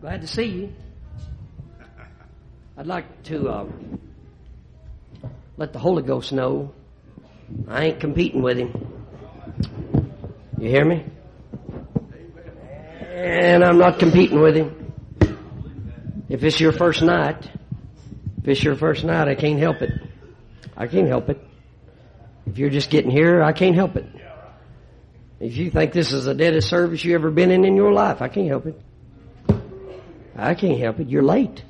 Glad to see you. I'd like to let the Holy Ghost know I ain't competing with him. You hear me? And I'm not competing with him. If it's your first night, I can't help it. I can't help it. If you're just getting here, I can't help it. If you think this is the deadest service you ever been in your life, I can't help it. I can't help it. You're late.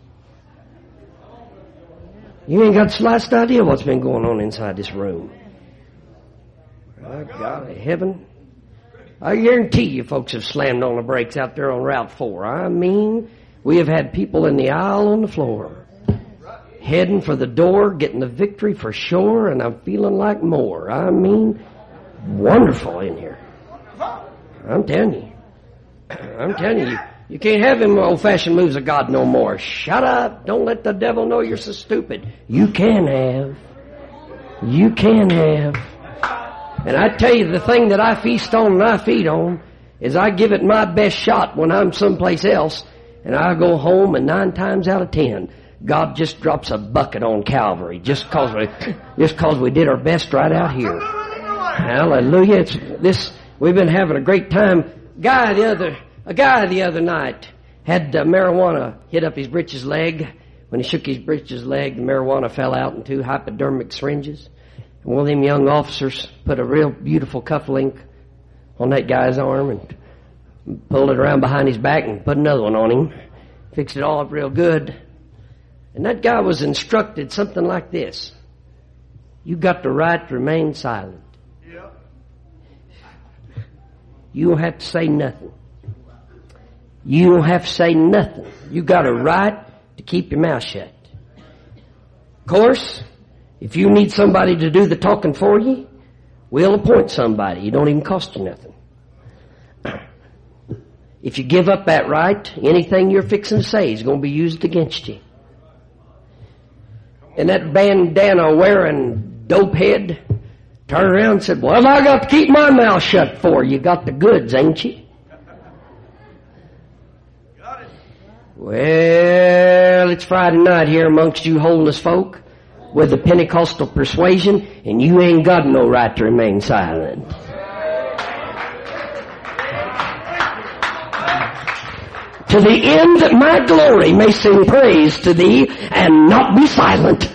You ain't got the slightest idea what's been going on inside this room. My God of heaven. I guarantee you folks have slammed on the brakes out there on Route 4. I mean, we have had people in the aisle on the floor, heading for the door, getting the victory for sure, and I'm feeling like more. I mean, wonderful in here. I'm telling you. You can't have them old-fashioned moves of God no more. Shut up. Don't let the devil know you're so stupid. You can have. And I tell you, the thing that I feast on and I feed on is I give it my best shot when I'm someplace else, and I go home, and 9 times out of 10, God just drops a bucket on Calvary just cause we did our best right out here. Hallelujah. We've been having a great time. A guy the other night had marijuana hit up his britches leg. When he shook his britches leg, the marijuana fell out in 2 hypodermic syringes. And one of them young officers put a real beautiful cufflink on that guy's arm and pulled it around behind his back and put another one on him. Fixed it all up real good. And that guy was instructed something like this: you got the right to remain silent. You don't have to say nothing. You don't have to say nothing. You got a right to keep your mouth shut. Of course, if you need somebody to do the talking for you, we'll appoint somebody. It don't even cost you nothing. If you give up that right, anything you're fixing to say is going to be used against you. And that bandana wearing dopehead turned around and said, well, I got to keep my mouth shut for you. Got the goods, ain't you? Well, it's Friday night here amongst you holiness folk with the Pentecostal persuasion, and you ain't got no right to remain silent. To the end that my glory may sing praise to thee and not be silent.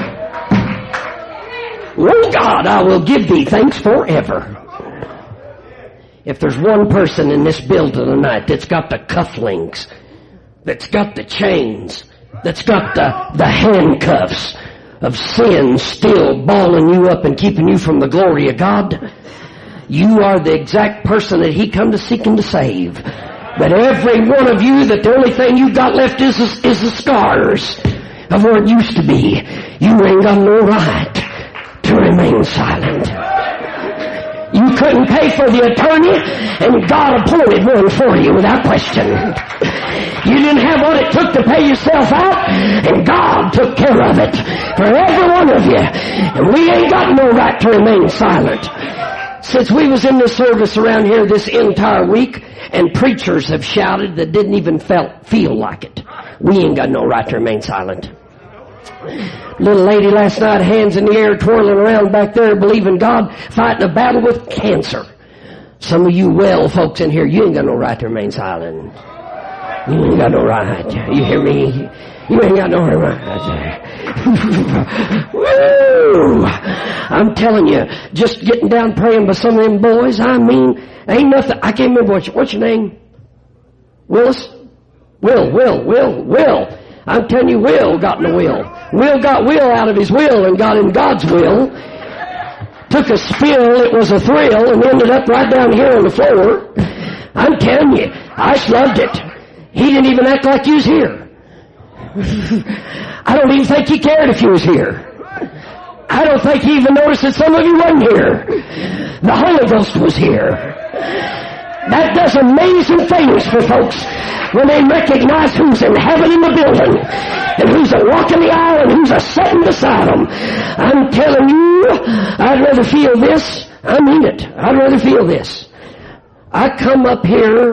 Oh God, I will give thee thanks forever. If there's one person in this building tonight that's got the cufflinks, that's got the chains, that's got the handcuffs of sin still balling you up and keeping you from the glory of God, you are the exact person that He come to seek and to save. But every one of you, that the only thing you got left is the scars of where it used to be. You ain't got no right to remain silent. You couldn't pay for the attorney, and God appointed one for you without question. You didn't have what it took to pay yourself out, and God took care of it for every one of you. And we ain't got no right to remain silent. Since we was in this service around here this entire week, and preachers have shouted that didn't even feel like it, we ain't got no right to remain silent. Little lady last night, hands in the air, twirling around back there, believing God, fighting a battle with cancer. Some of you well folks in here, you ain't got no right to remain silent. You ain't got no right. You hear me? You ain't got no right. Woo! I'm telling you, just getting down praying by some of them boys, I mean, ain't nothing. I can't remember what's your name? Willis? Will. I'm telling you, Will got in the will. Will got Will out of his will and got in God's will. Took a spill, it was a thrill, and ended up right down here on the floor. I'm telling you, I just loved it. He didn't even act like he was here. I don't even think he cared if he was here. I don't think he even noticed that some of you wasn't here. The Holy Ghost was here. That does amazing things for folks when they recognize who's in heaven in the building and who's a walking the aisle and who's a sitting beside them. I'm telling you, I'd rather feel this. I mean it. I'd rather feel this. I come up here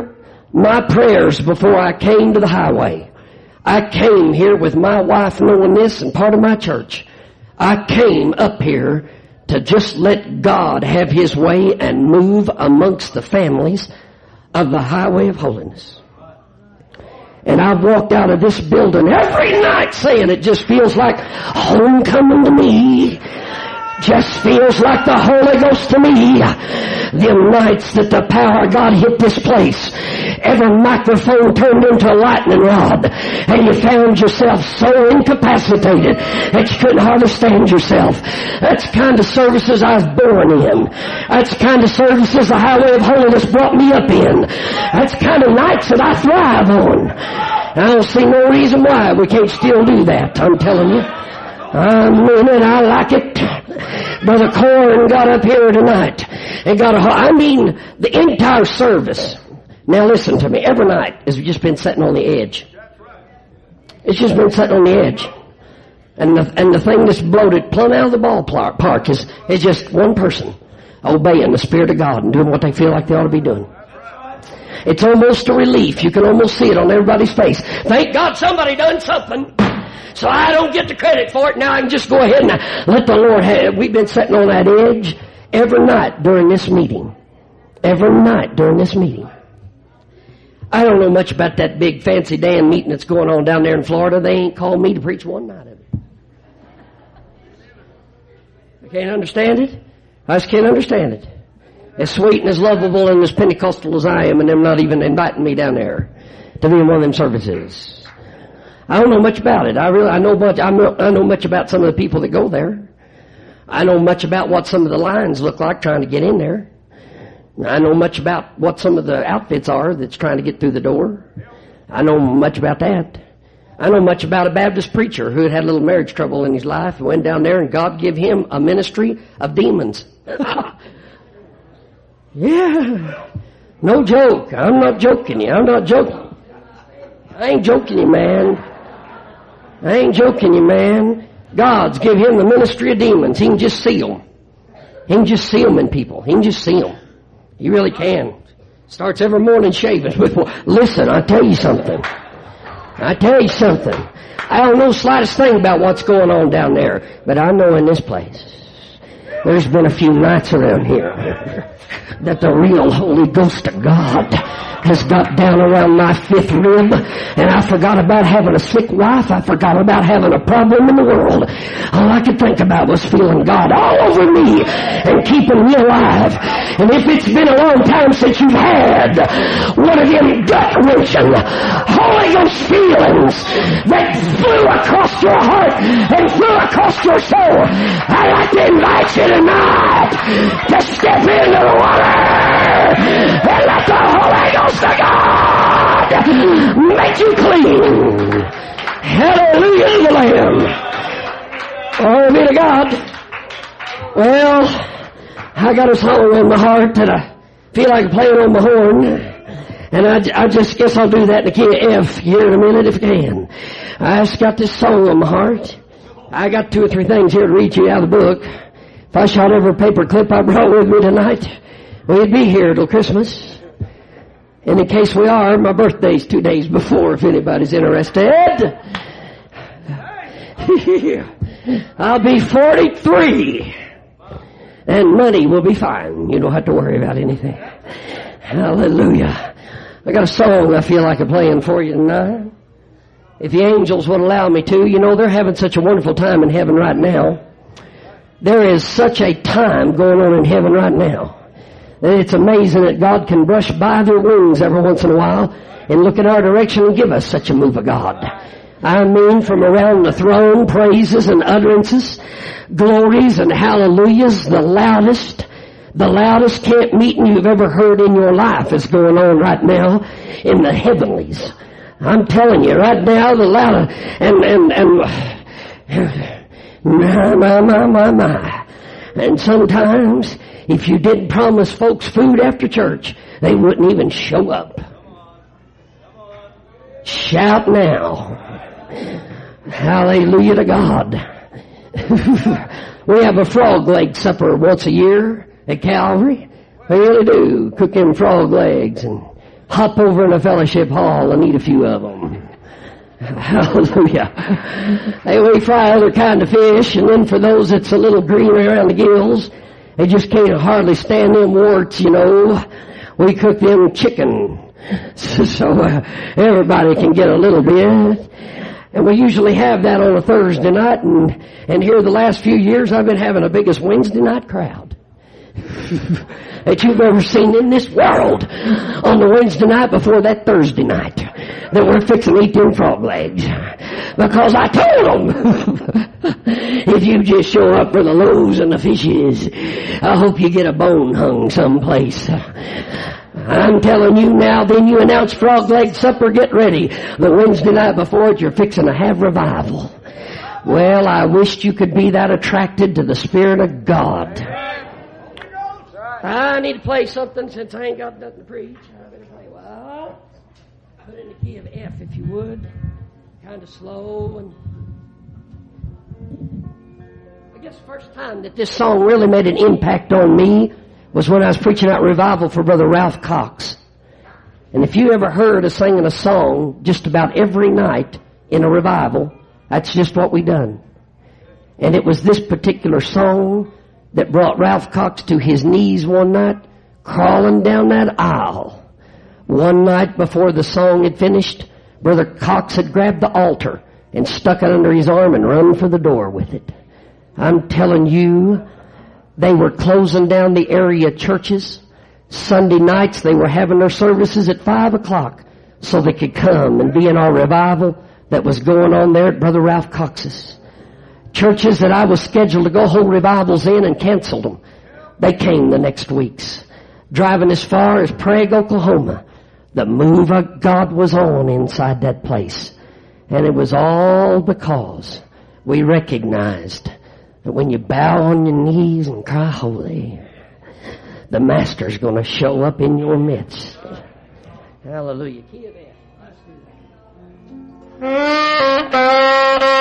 My prayers before I came to the highway, I came here with my wife knowing this and part of my church. I came up here to just let God have His way and move amongst the families of the highway of holiness. And I've walked out of this building every night saying it just feels like homecoming to me. Just feels like the Holy Ghost to me. Them nights that the power of God hit this place, every microphone turned into a lightning rod, and you found yourself so incapacitated that you couldn't hardly stand yourself. That's the kind of services I was born in. That's the kind of services the Highway of Holiness brought me up in. That's the kind of nights that I thrive on. I don't see no reason why we can't still do that, I'm telling you. I mean it, I like it. Brother Corn got up here tonight and the entire service. Now listen to me, every night has just been sitting on the edge. It's just been sitting on the edge. And the thing that's bloated plumb out of the ballpark is just one person obeying the Spirit of God and doing what they feel like they ought to be doing. It's almost a relief. You can almost see it on everybody's face. Thank God somebody done something. So I don't get the credit for it. Now I can just go ahead and let the Lord have it. We've been sitting on that edge every night during this meeting. Every night during this meeting. I don't know much about that big fancy damn meeting that's going on down there in Florida. They ain't called me to preach one night of it. I can't understand it. I just can't understand it. As sweet and as lovable and as Pentecostal as I am, and them not even inviting me down there to be in one of them services. I don't know much about it. I know much about some of the people that go there. I know much about what some of the lines look like trying to get in there. I know much about what some of the outfits are that's trying to get through the door. I know much about that. I know much about a Baptist preacher who had a little marriage trouble in his life and went down there and God gave him a ministry of demons. Yeah. No joke. I'm not joking you. I'm not joking. I ain't joking you, man. I ain't joking you, man. God's give him the ministry of demons. He can just see them. He can just see them in people. He can just see them. He really can. Starts every morning shaving with, listen, I tell you something. I don't know the slightest thing about what's going on down there, but I know in this place, there's been a few nights around here that the real Holy Ghost of God has got down around my fifth rib, and I forgot about having a sick wife. I forgot about having a problem in the world. All I could think about was feeling God all over me and keeping me alive. And if it's been a long time since you've had one of them gut-wrenching Holy Ghost feelings that flew across your heart and flew across your soul, I'd like to invite you tonight to step into the water and let the Holy Ghost of God make you clean. Hallelujah to the Lamb. Glory be to God. Well, I got a song on my heart that I feel like playing on my horn, and I just guess I'll do that in the key of F here in a minute if I can. I just got this song on my heart. I got 2 or 3 things here to read you out of the book. If I shot every paper clip I brought with me tonight, we'd be here till Christmas. And in case we are, my birthday's 2 days before, if anybody's interested. I'll be 43. And money will be fine. You don't have to worry about anything. Hallelujah. I got a song I feel like I'm playing for you tonight. If the angels would allow me to. You know, they're having such a wonderful time in heaven right now. There is such a time going on in heaven right now. It's amazing that God can brush by their wings every once in a while and look in our direction and give us such a move of God. I mean, from around the throne, praises and utterances, glories and hallelujahs, the loudest camp meeting you've ever heard in your life is going on right now in the heavenlies. I'm telling you, right now, the loudest, my. And sometimes, if you didn't promise folks food after church, they wouldn't even show up. Shout now. Hallelujah to God. We have a frog leg supper once a year at Calvary. We really do. Cook them frog legs and hop over in a fellowship hall and eat a few of them. Hallelujah. We fry other kind of fish, and then for those that's a little greener around the gills, they just can't hardly stand them warts, we cook them chicken. So everybody can get a little bit. And we usually have that on a Thursday night, and here the last few years I've been having the biggest Wednesday night crowd that you've ever seen in this world on the Wednesday night before that Thursday night that we're fixing to eat them frog legs. Because I told them, if you just show up for the loaves and the fishes, I hope you get a bone hung someplace. I'm telling you now, then you announce frog leg supper, get ready. The Wednesday night before it, you're fixing to have revival. Well, I wished you could be that attracted to the Spirit of God. I need to play something since I ain't got nothing to preach. I better play. Well, put it in the key of F if you would. Kind of slow. And I guess the first time that this song really made an impact on me was when I was preaching out revival for Brother Ralph Cox. And if you ever heard us singing a song just about every night in a revival, that's just what we done. And it was this particular song that brought Ralph Cox to his knees one night, crawling down that aisle. One night before the song had finished, Brother Cox had grabbed the altar and stuck it under his arm and run for the door with it. I'm telling you, they were closing down the area churches. Sunday nights they were having their services at 5 o'clock so they could come and be in our revival that was going on there at Brother Ralph Cox's. Churches that I was scheduled to go hold revivals in and canceled them. They came the next weeks. Driving as far as Prague, Oklahoma. The move of God was on inside that place. And it was all because we recognized that when you bow on your knees and cry holy, the Master's going to show up in your midst. Hallelujah. Key of F. Let's do that.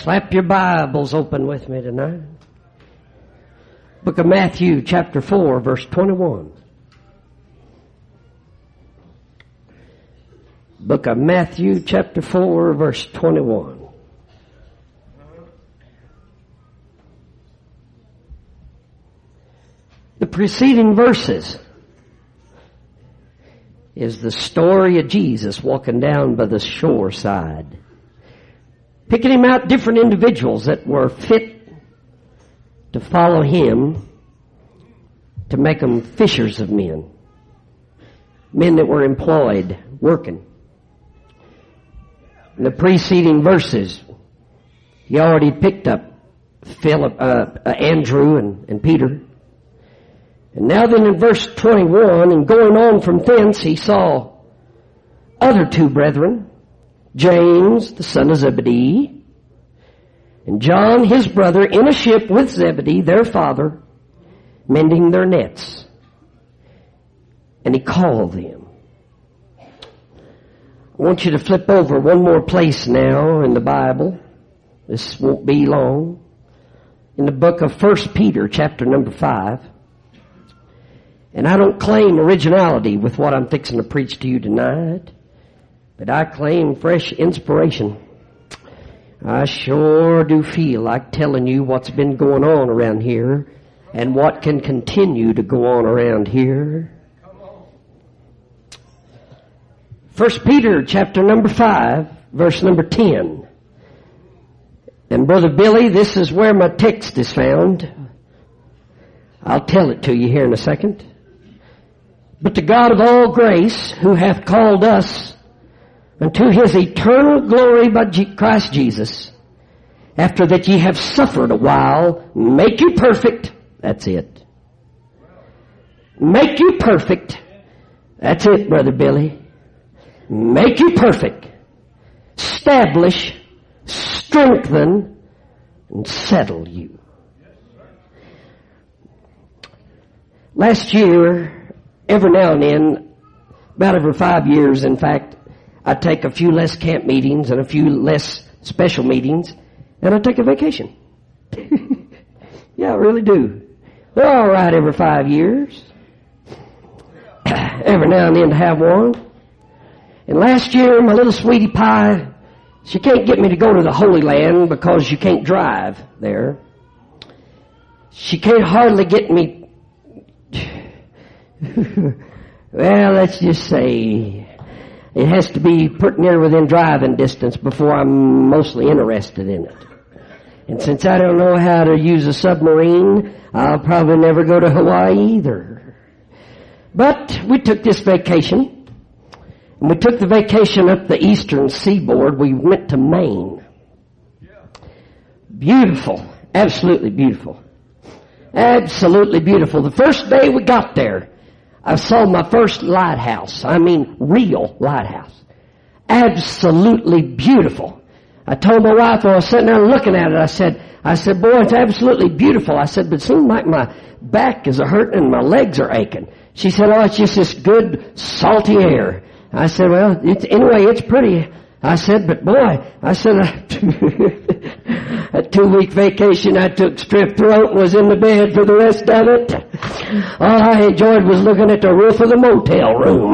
Slap your Bibles open with me tonight. Book of Matthew, chapter 4, verse 21. Book of Matthew, chapter 4, verse 21. The preceding verses is the story of Jesus walking down by the shore side, picking him out different individuals that were fit to follow him, to make them fishers of men, men that were employed, working. In the preceding verses, he already picked up Andrew and Peter. And now then in verse 21, and going on from thence, he saw other two brethren, James, the son of Zebedee, and John, his brother, in a ship with Zebedee, their father, mending their nets. And he called them. I want you to flip over one more place now in the Bible. This won't be long. In the book of 1 Peter, chapter number 5. And I don't claim originality with what I'm fixing to preach to you tonight, but I claim fresh inspiration. I sure do feel like telling you what's been going on around here and what can continue to go on around here. 1 Peter chapter number 5, verse number 10. And Brother Billy, this is where my text is found. I'll tell it to you here in a second. But the God of all grace, who hath called us unto his eternal glory by Christ Jesus, after that ye have suffered a while, make you perfect. That's it. Make you perfect. That's it, Brother Billy. Make you perfect. Establish, strengthen, and settle you. Last year, every now and then, about every 5 years, in fact, I take a few less camp meetings and a few less special meetings, and I take a vacation. Yeah, I really do. They're all right every 5 years. Every now and then to have one. And last year, my little sweetie pie, she can't get me to go to the Holy Land because you can't drive there. She can't hardly get me. Well, let's just say it has to be pretty near within driving distance before I'm mostly interested in it. And since I don't know how to use a submarine, I'll probably never go to Hawaii either. But we took this vacation, and we took the vacation up the eastern seaboard. We went to Maine. Beautiful. Absolutely beautiful. Absolutely beautiful. The first day we got there, I saw my first lighthouse. I mean, real lighthouse. Absolutely beautiful. I told my wife while I was sitting there looking at it, I said, boy, it's absolutely beautiful. I said, but it seems like my back is hurting and my legs are aching. She said, oh, it's just this good salty air. I said, well, anyway, it's pretty. I said, but boy, I said, a 2-week vacation I took strep throat and was in the bed for the rest of it. All I enjoyed was looking at the roof of the motel room.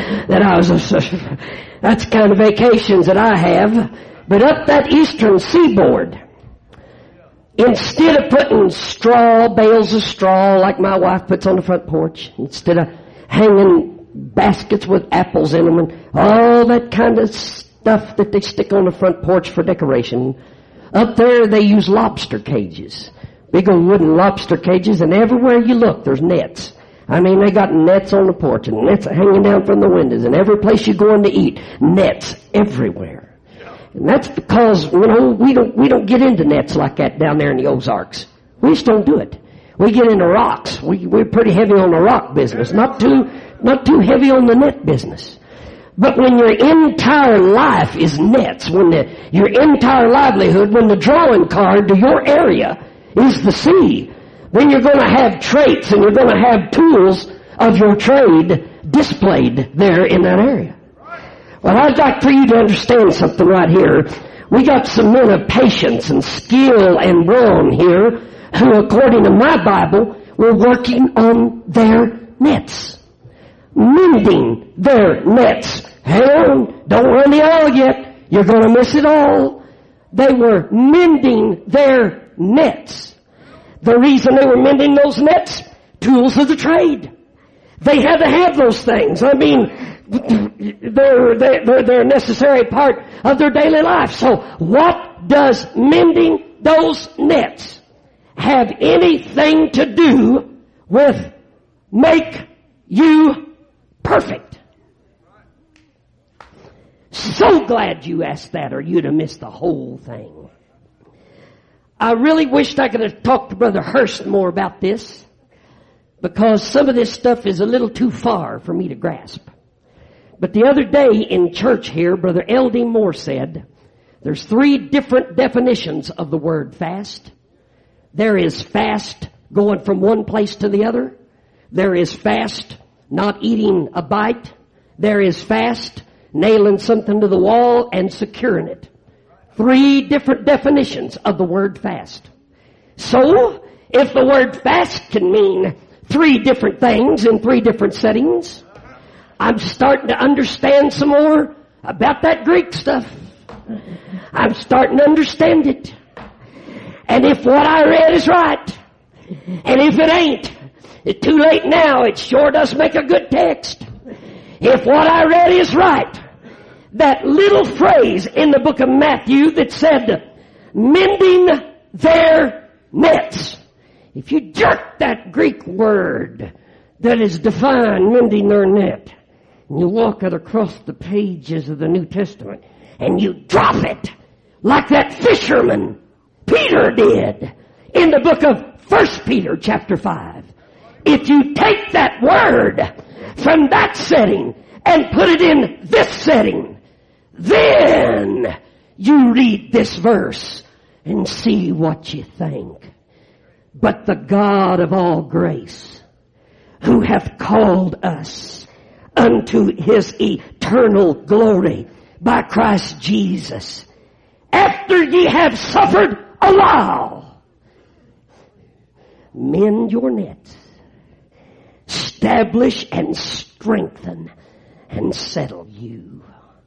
That's the kind of vacations that I have. But up that eastern seaboard, instead of putting bales of straw like my wife puts on the front porch, instead of hanging baskets with apples in them and all that kind of stuff that they stick on the front porch for decoration, up there they use lobster cages. Big old wooden lobster cages, and everywhere you look there's nets. I mean, they got nets on the porch and nets hanging down from the windows, and every place you go in to eat, nets everywhere. And that's because, we don't get into nets like that down there in the Ozarks. We just don't do it. We get into rocks. We're pretty heavy on the rock business, not too heavy on the net business. But when your entire life is nets, when your entire livelihood, when the drawing card to your area is the sea, then you're going to have traits and you're going to have tools of your trade displayed there in that area. Well, I'd like for you to understand something right here. We got some men of patience and skill and brawn here who, according to my Bible, were working on their nets. Mending their nets. Hang on, don't run the aisle yet. You're going to miss it all. They were mending their nets. The reason they were mending those nets, tools of the trade. They had to have those things. I mean, they're a necessary part of their daily life. So what does mending those nets have anything to do with make you perfect? So glad you asked that, or you'd have missed the whole thing. I really wished I could have talked to Brother Hurst more about this, because some of this stuff is a little too far for me to grasp. But the other day in church here, Brother L.D. Moore said, there's 3 different definitions of the word fast. There is fast going from one place to the other. There is fast not eating a bite. There is fast nailing something to the wall and securing it. 3 different definitions of the word fast. So, if the word fast can mean 3 different things in 3 different settings, I'm starting to understand some more about that Greek stuff. I'm starting to understand it. And if what I read is right, and if it ain't, it's too late now. It sure does make a good text. If what I read is right, that little phrase in the book of Matthew that said, mending their nets. If you jerk that Greek word that is defined, mending their net, and you walk it across the pages of the New Testament, and you drop it like that fisherman Peter did in the book of 1 Peter chapter 5. If you take that word from that setting and put it in this setting, then you read this verse and see what you think. But the God of all grace, who hath called us unto his eternal glory by Christ Jesus, after ye have suffered a while, mend your nets, establish and strengthen and settle you.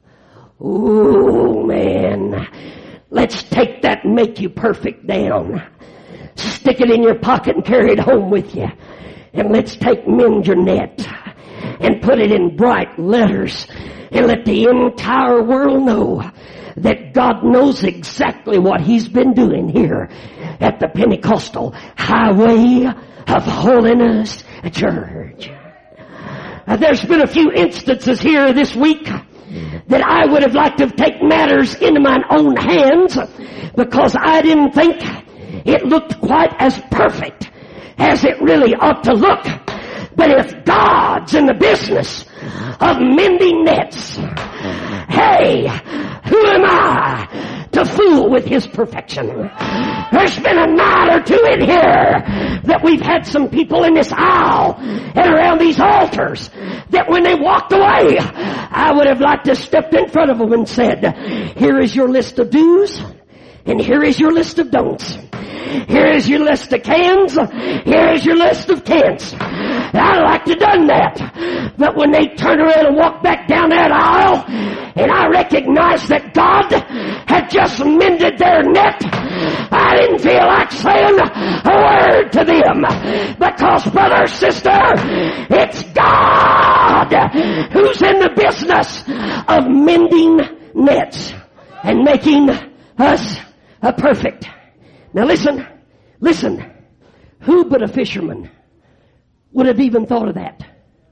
Oh man, let's take that make you perfect down. Stick it in your pocket and carry it home with you. And let's take mend your net and put it in bright letters and let the entire world know that God knows exactly what he's been doing here at the Pentecostal Highway of Holiness Church. There's been a few instances here this week that I would have liked to take matters into my own hands because I didn't think it looked quite as perfect as it really ought to look. But if God's in the business of mending nets, hey, who am I to fool with his perfection? There's been a night or two in here that we've had some people in this aisle and around these altars that when they walked away, I would have liked to step in front of them and said, here is your list of do's and here is your list of don'ts. Here is your list of cans. Here is your list of can'ts. I'd like to have done that. But when they turned around and walked back down that aisle, and I recognized that God had just mended their net, I didn't feel like saying a word to them. Because, brother, sister, it's God who's in the business of mending nets and making us perfect. Now listen. Who but a fisherman would have even thought of that?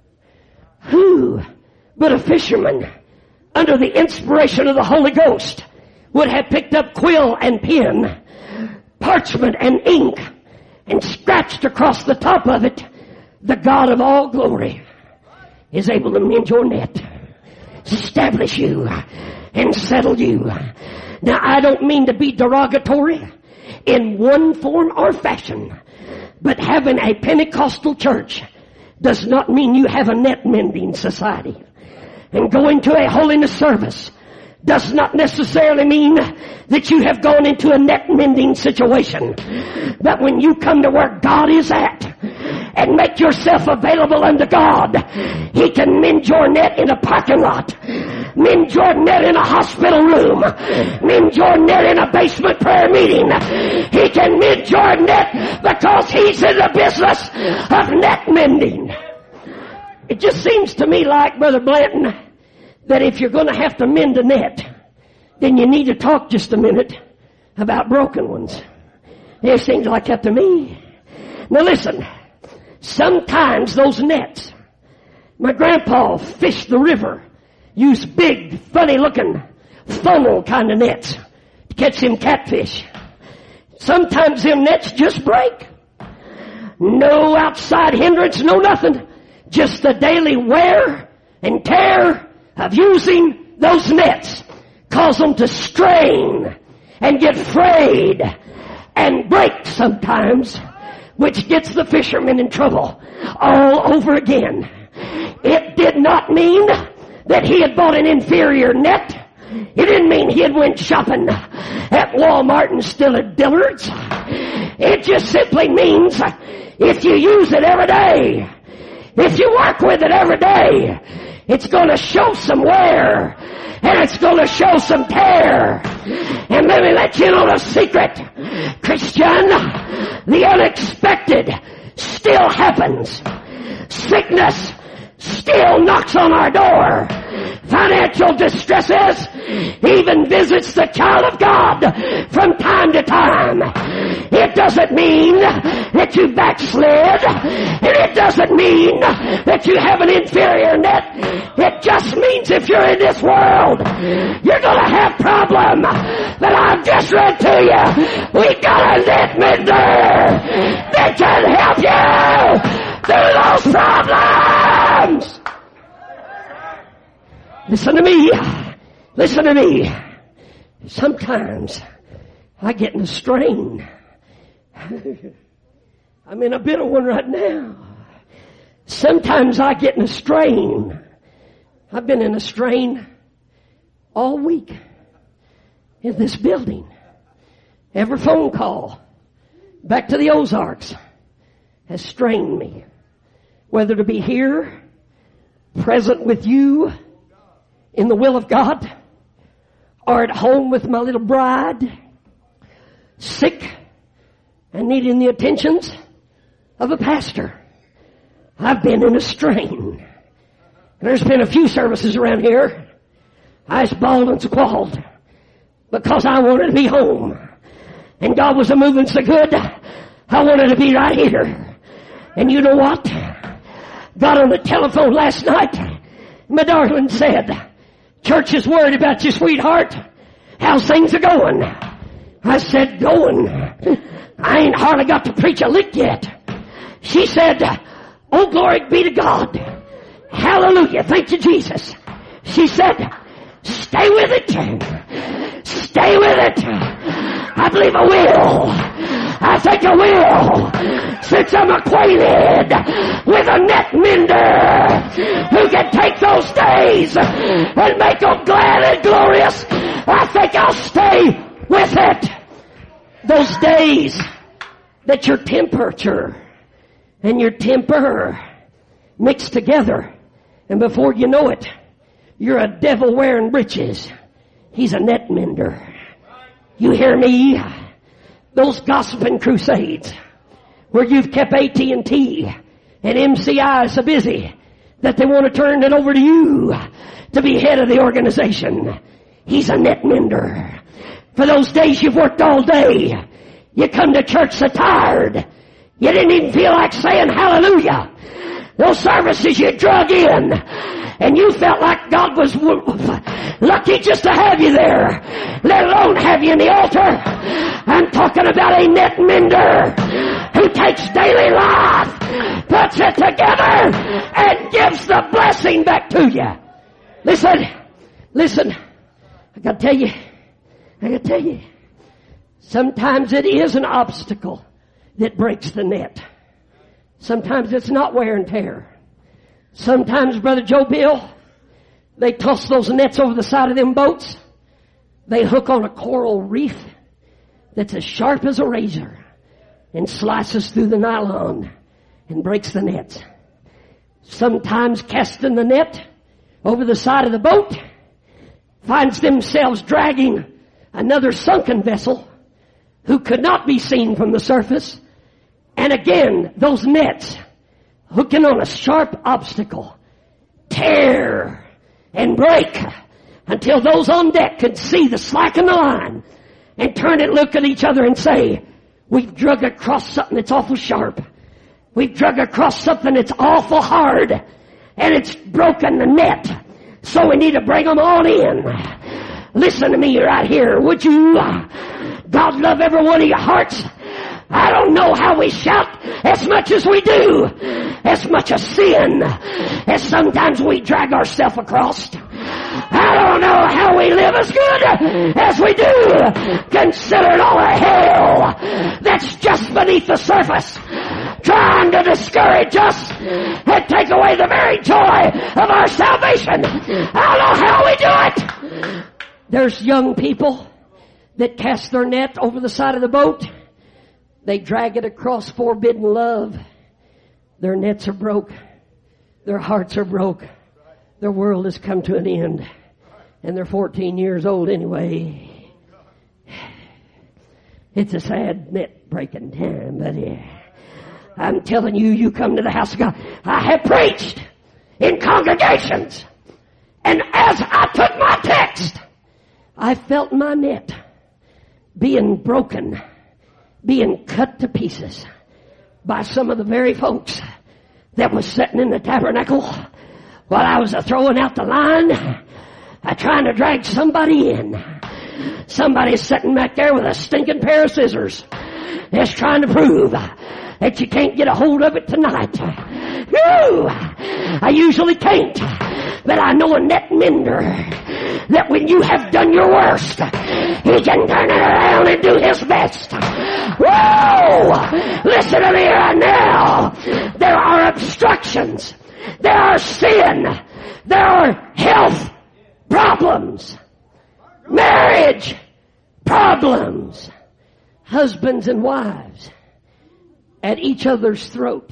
Who but a fisherman, under the inspiration of the Holy Ghost, would have picked up quill and pen, parchment and ink, and scratched across the top of it, the God of all glory is able to mend your net, establish you, and settle you. Now, I don't mean to be derogatory in one form or fashion, but having a Pentecostal church does not mean you have a net mending society. And going to a holiness service does not necessarily mean that you have gone into a net mending situation. But when you come to where God is at and make yourself available unto God, He can mend your net in a parking lot, mend your net in a hospital room, mend your net in a basement prayer meeting. He can mend your net because He's in the business of net mending. It just seems to me like, Brother Blanton, that if you're going to have to mend a net, then you need to talk just a minute about broken ones. It seems like that to me. Now listen, sometimes those nets, my grandpa fished the river, used big, funny-looking funnel kind of nets to catch them catfish. Sometimes them nets just break. No outside hindrance, no nothing. Just the daily wear and tear of using those nets cause them to strain and get frayed and break sometimes, which gets the fishermen in trouble all over again. It did not mean that he had bought an inferior net. It didn't mean he had went shopping at Walmart and still at Dillard's. It just simply means if you use it every day, if you work with it every day, it's going to show some wear and it's going to show some tear. And let me let you know the secret. Christian, the unexpected still happens. Sickness still knocks on our door. Financial distresses even visits the child of God from time to time. It doesn't mean that you backslid, and it doesn't mean that you have an inferior net. It just means if you're in this world, you're going to have problems that I've just read to you. We got a net mender that can help you through those problems. Listen to me. Listen to me. Sometimes I get in a strain. I'm in a bit of one right now. Sometimes I get in a strain. I've been in a strain all week in this building. Every phone call back to the Ozarks has strained me. Whether to be here, present with you, in the will of God, or at home with my little bride, sick and needing the attentions of a pastor. I've been in a strain. And there's been a few services around here I was bawled and squalled because I wanted to be home. And God was moving so good, I wanted to be right here. And you know what? Got on the telephone last night. My darling said, "Church is worried about you, sweetheart. How's things are going?" I said, "Going. I ain't hardly got to preach a lick yet." She said, "Oh, glory be to God. Hallelujah. Thank you, Jesus." She said, "Stay with it. Stay with it. I believe I will. I think I will. Since I'm acquainted with a net mender who can take those days and make them glad and glorious, I think I'll stay with it." Those days that your temperature and your temper mix together, and before you know it, you're a devil wearing breeches. He's a net mender. You hear me? Those gossiping crusades where you've kept AT&T and MCI so busy that they want to turn it over to you to be head of the organization. He's a net mender. For those days you've worked all day, you come to church so tired, you didn't even feel like saying hallelujah. Those services you drug in, and you felt like God was lucky just to have you there, let alone have you in the altar. I'm talking about a net mender who takes daily life, puts it together, and gives the blessing back to you. Listen, I gotta tell you, sometimes it is an obstacle that breaks the net. Sometimes it's not wear and tear. Sometimes, Brother Joe Bill, they toss those nets over the side of them boats They hook on a coral reef that's as sharp as a razor and slices through the nylon and breaks the nets. Sometimes casting the net over the side of the boat, finds themselves dragging another sunken vessel who could not be seen from the surface. And again, those nets, hooking on a sharp obstacle, tear and break until those on deck could see the slack in the line and turn and look at each other and say, we've drug across something that's awful sharp. We've drug across something that's awful hard, and it's broken the net. So we need to bring them all in. Listen to me right here, would you? God love every one of your hearts. I don't know how we shout as much as we do, as much as sin, as sometimes we drag ourselves across. I don't know how we live as good as we do, considering all the hell that's just beneath the surface, trying to discourage us and take away the very joy of our salvation. I don't know how we do it. There's young people that cast their net over the side of the boat. They drag it across forbidden love. Their nets are broke. Their hearts are broke. Their world has come to an end. And they're 14 years old anyway. It's a sad net breaking time, buddy. I'm telling you, you come to the house of God. I have preached in congregations. And as I took my text, I felt my net being broken, being cut to pieces by some of the very folks that was sitting in the tabernacle while I was throwing out the line, trying to drag somebody in. Somebody's sitting back there with a stinking pair of scissors that's trying to prove that you can't get a hold of it tonight. No, I usually can't. But I know a net mender that when you have done your worst, he can turn it around and do his best. Whoa! Listen to me right now. There are obstructions. There are sin. There are health problems. Marriage problems. Husbands and wives at each other's throat.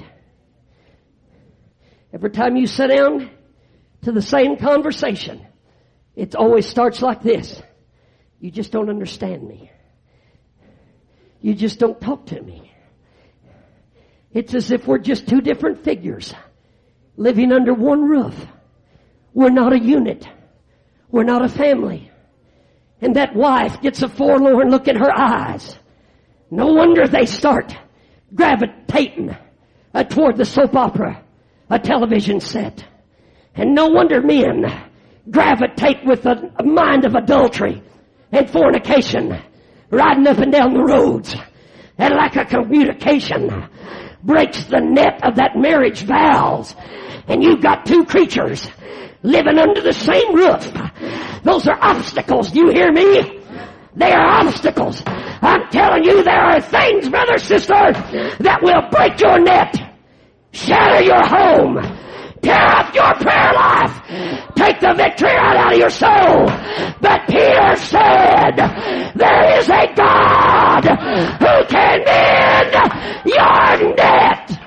Every time you sit down to the same conversation, it always starts like this. You just don't understand me. You just don't talk to me. It's as if we're just two different figures living under one roof. We're not a unit. We're not a family. And that wife gets a forlorn look in her eyes. No wonder they start gravitating toward the soap opera, a television set. And no wonder men gravitate with a mind of adultery and fornication, riding up and down the roads. And like a communication breaks the net of that marriage vows. And you've got two creatures living under the same roof. Those are obstacles. Do you hear me? They are obstacles. I'm telling you, there are things, brother, sister, that will break your net, shatter your home, tear up your prayer life, take the victory right out of your soul. But Peter said, there is a God who can mend your net.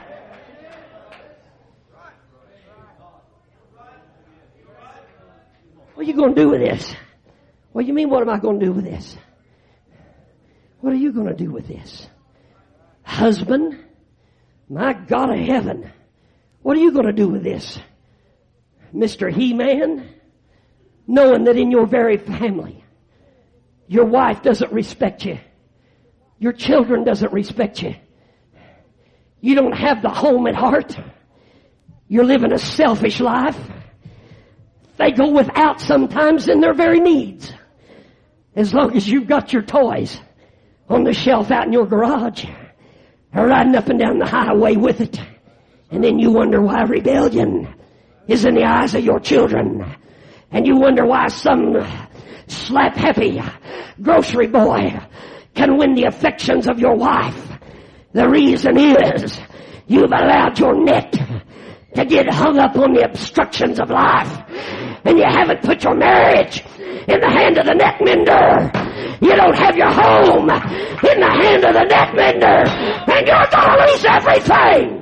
What are you going to do with this? What do you mean, what am I going to do with this? What are you going to do with this? Husband, my God of heaven, what are you going to do with this? Mr. He-Man, knowing that in your very family, your wife doesn't respect you. Your children doesn't respect you. You don't have the home at heart. You're living a selfish life. They go without sometimes in their very needs. As long as you've got your toys on the shelf out in your garage, or riding up and down the highway with it. And then you wonder why rebellion is in the eyes of your children. And you wonder why some slap-happy grocery boy can win the affections of your wife. The reason is you've allowed your net to get hung up on the obstructions of life. And you haven't put your marriage in the hand of the net mender. You don't have your home in the hand of the net mender, and you're going to lose everything.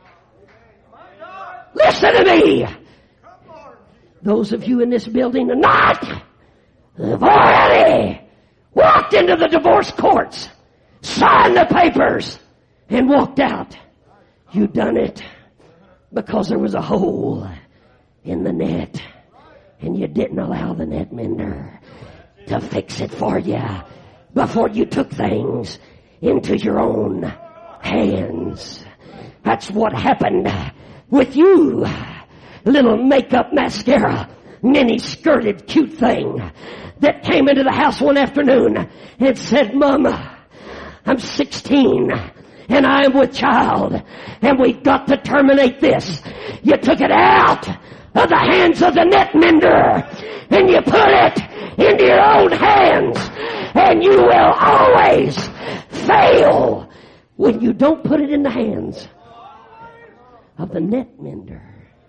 Listen to me. Those of you in this building tonight have already walked into the divorce courts, signed the papers, and walked out. You done it because there was a hole in the net, and you didn't allow the net mender to fix it for you before you took things into your own hands. That's what happened with you, little makeup mascara, mini-skirted cute thing that came into the house one afternoon and said, Mama, I'm 16 and I am with child and we've got to terminate this. You took it out of the hands of the net mender and you put it into your own hands, and you will always fail when you don't put it in the hands of the net mender.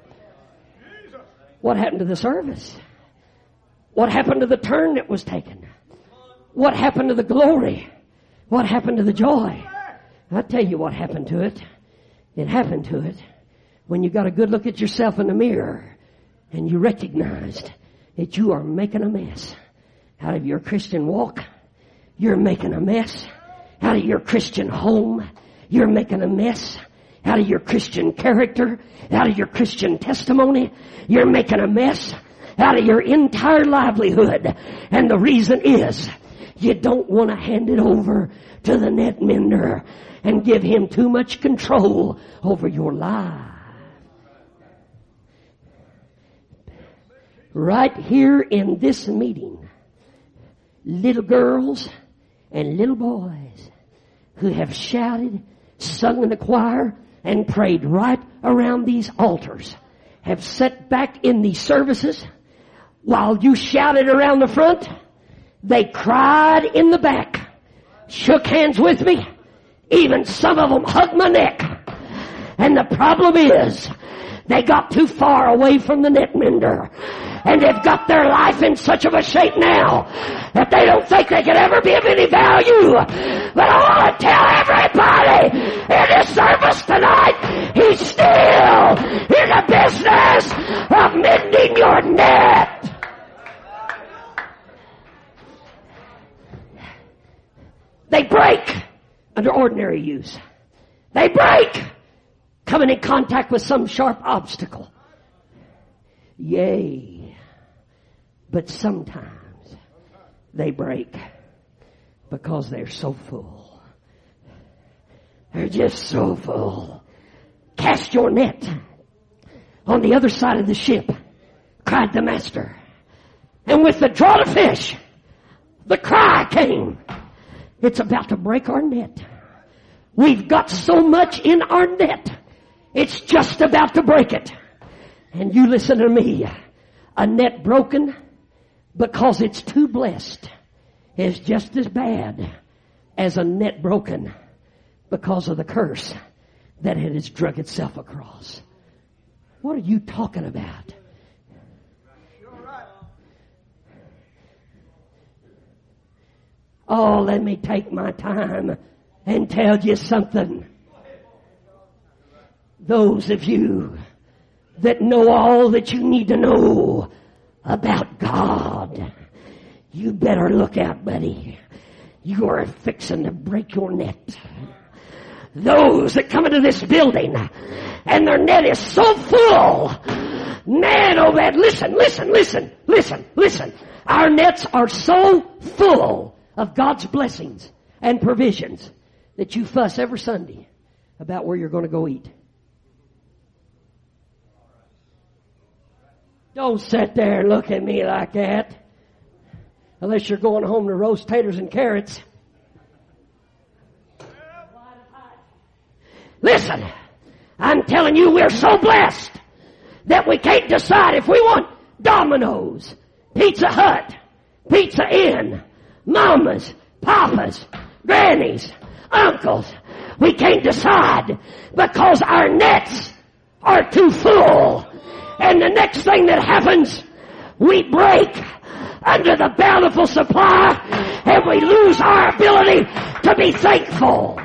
What happened to the service? What happened to the turn that was taken? What happened to the glory? What happened to the joy? I'll tell you what happened to it. It happened to it when you got a good look at yourself in the mirror and you recognized that you are making a mess out of your Christian walk. You're making a mess out of your Christian home. You're making a mess out of your Christian character, out of your Christian testimony. You're making a mess out of your entire livelihood. And the reason is you don't want to hand it over to the net mender and give him too much control over your life. Right here in this meeting, little girls and little boys who have shouted, sung in the choir, and prayed right around these altars have sat back in these services while you shouted around the front. They cried in the back, shook hands with me, even some of them hugged my neck. And the problem is they got too far away from the net mender. And they've got their life in such of a shape now that they don't think they can ever be of any value. But I want to tell everybody in this service tonight, he's still in the business of mending your net. They break under ordinary use. They break coming in contact with some sharp obstacle. Yea, but sometimes they break because they're so full. They're just so full. Cast your net on the other side of the ship, cried the master. And with the draught of fish, the cry came, it's about to break our net. We've got so much in our net, it's just about to break it. And you listen to me. A net broken because it's too blessed is just as bad as a net broken because of the curse that it has drug itself across. What are you talking about? Oh, let me take my time and tell you something. Those of you that know all that you need to know about God, you better look out, buddy. You are fixing to break your net. Those that come into this building and their net is so full, man, oh man, listen. Our nets are so full of God's blessings and provisions that you fuss every Sunday about where you're going to go eat. Don't sit there and look at me like that. Unless you're going home to roast taters and carrots. Listen, I'm telling you, we're so blessed that we can't decide if we want Domino's, Pizza Hut, Pizza Inn, Mamas, Papas, Grannies, Uncles. We can't decide because our nets are too full. And the next thing that happens, we break under the bountiful supply, and we lose our ability to be thankful.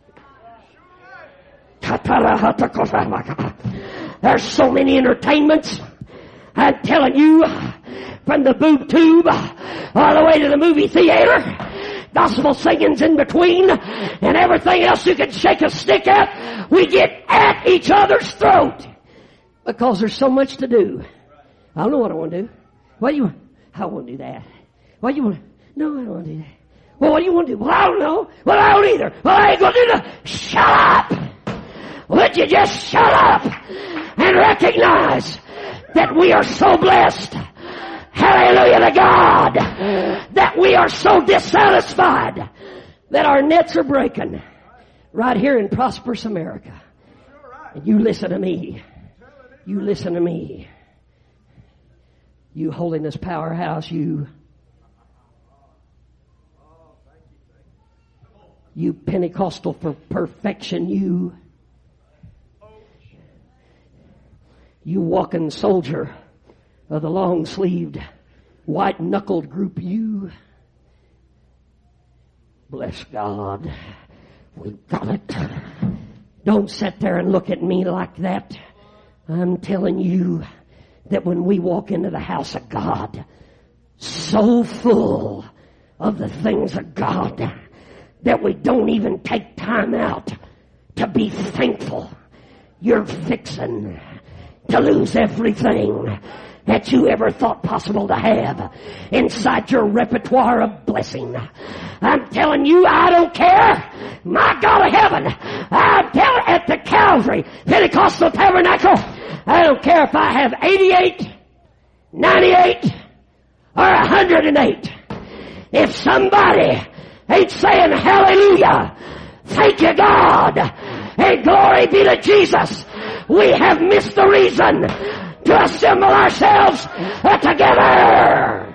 There's so many entertainments. I'm telling you, from the boob tube all the way to the movie theater, gospel singing's in between, and everything else you can shake a stick at, we get at each other's throat because there's so much to do. I don't know what I want to do. What do you want? I want to do that. What do you want? No, I don't want to do that. Well, what do you want to do? Well, I don't know. Well, I don't either. Well, I ain't going to do that. Shut up! Would you just shut up and recognize that we are so blessed? Hallelujah to God, that we are so dissatisfied that our nets are breaking right here in prosperous America. And you listen to me. You listen to me. You holiness powerhouse, you Pentecostal for perfection, you walking soldier of the long-sleeved, white-knuckled group, you. Bless God. We got it. Don't sit there and look at me like that. I'm telling you that when we walk into the house of God, so full of the things of God that we don't even take time out to be thankful, you're fixing to lose everything that you ever thought possible to have inside your repertoire of blessing. I'm telling you, I don't care. My God of heaven, I'm telling at the Calvary Pentecostal Tabernacle, I don't care if I have 88, 98, or 108. If somebody ain't saying hallelujah, thank you God, and glory be to Jesus, we have missed the reason to assemble ourselves together.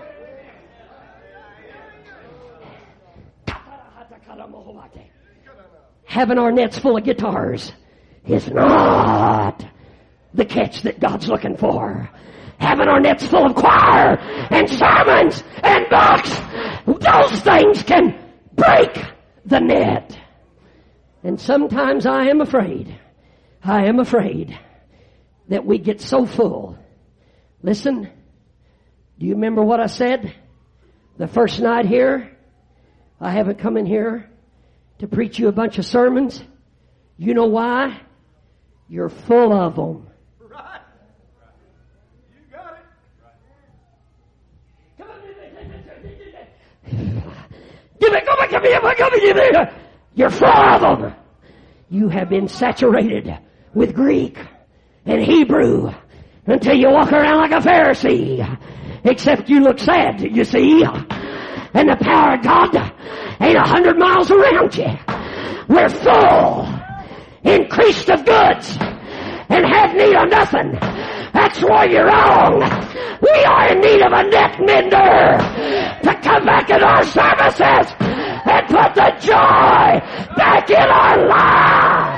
Having our nets full of guitars is not the catch that God's looking for. Having our nets full of choir and sermons and books, those things can break the net. And sometimes I am afraid that we get so full. Listen, do you remember what I said the first night here? I haven't come in here to preach you a bunch of sermons. You know why? You're full of them. Right. You got it. You're full of them. You have been saturated with Greek and Hebrew until you walk around like a Pharisee. Except you look sad, you see. And the power of God ain't 100 miles around you. We're full, increased of goods, and have need of nothing. That's why you're wrong. We are in need of a net mender to come back in our services and put the joy back in our lives.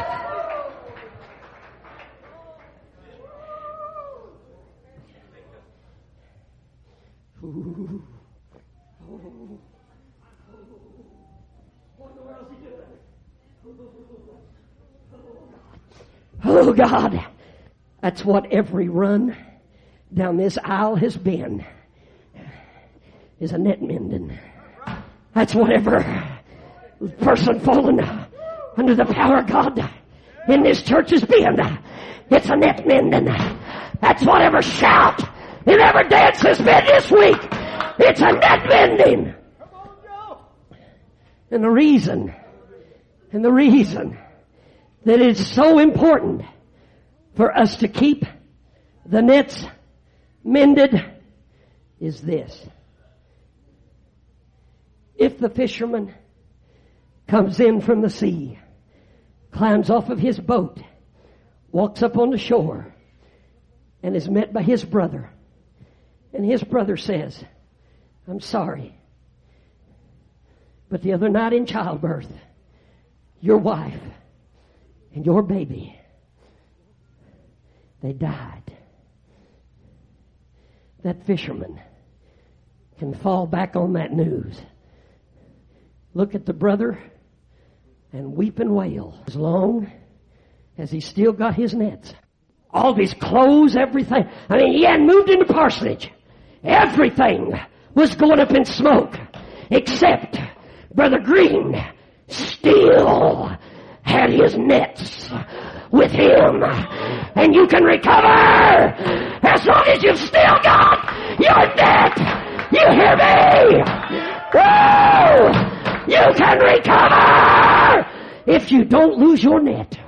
Oh God, that's what every run down this aisle has been, is a net mending. That's what every person fallen under the power of God in this church has been. It's a net mending. That's what every shout and every dance has been this week. It's a net mending. And the reason that it's so important for us to keep the nets mended is this. If the fisherman comes in from the sea, climbs off of his boat, walks up on the shore, and is met by his brother, and his brother says, I'm sorry, but the other night in childbirth, your wife and your baby, they died. That fisherman can fall back on that news. Look at the brother and weep and wail as long as he's still got his nets. All of his clothes, everything. I mean, he hadn't moved into parsonage. Everything was going up in smoke except Brother Green still had his nets with him. And you can recover as long as you've still got your net. You hear me? Whoa! You can recover if you don't lose your net.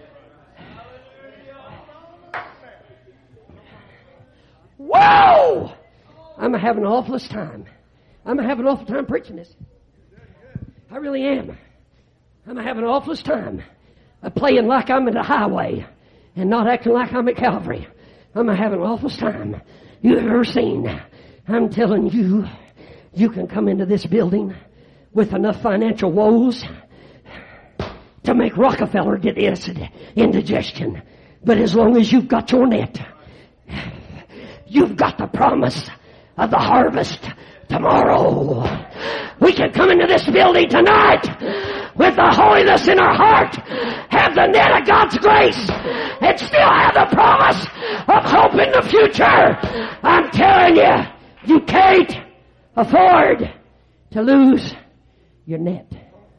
Whoa! I'm having an awfulest time. I'm having an awful time preaching this. I really am. I'm having an awfulest time playing like I'm at a highway and not acting like I'm at Calvary. I'm having an awfulest time you've ever seen. I'm telling you, you can come into this building with enough financial woes to make Rockefeller get indigestion. But as long as you've got your net, you've got the promise of the harvest tomorrow. We can come into this building tonight with the holiness in our heart, have the net of God's grace, and still have the promise of hope in the future. I'm telling you, you can't afford to lose your net.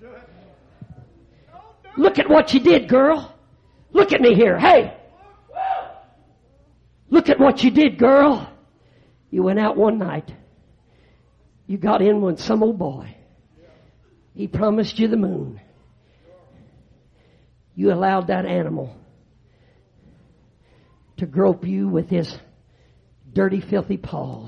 Look at what you did, girl. Look at me here. Hey. Look at what you did, girl. You went out one night. You got in with some old boy. He promised you the moon. You allowed that animal to grope you with his dirty, filthy paws.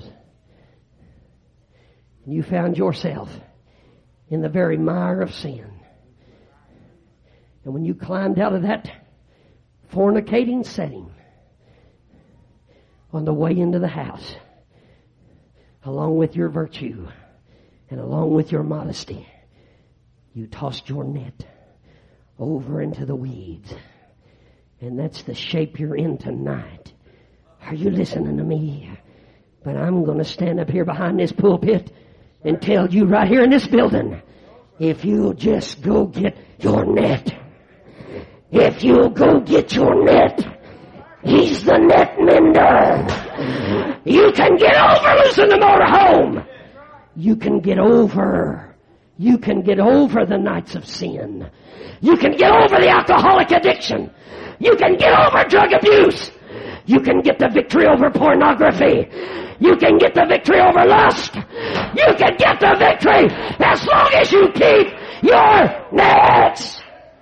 And you found yourself in the very mire of sin. And when you climbed out of that fornicating setting on the way into the house, along with your virtue and along with your modesty, you tossed your net over into the weeds. And that's the shape you're in tonight. Are you listening to me? But I'm going to stand up here behind this pulpit and tell you right here in this building, if you'll just go get your net, if you'll go get your net, he's the net mender. You can get over losing the motor home. You can get over. You can get over the nights of sin. You can get over the alcoholic addiction. You can get over drug abuse. You can get the victory over pornography. You can get the victory over lust. You can get the victory as long as you keep your nets.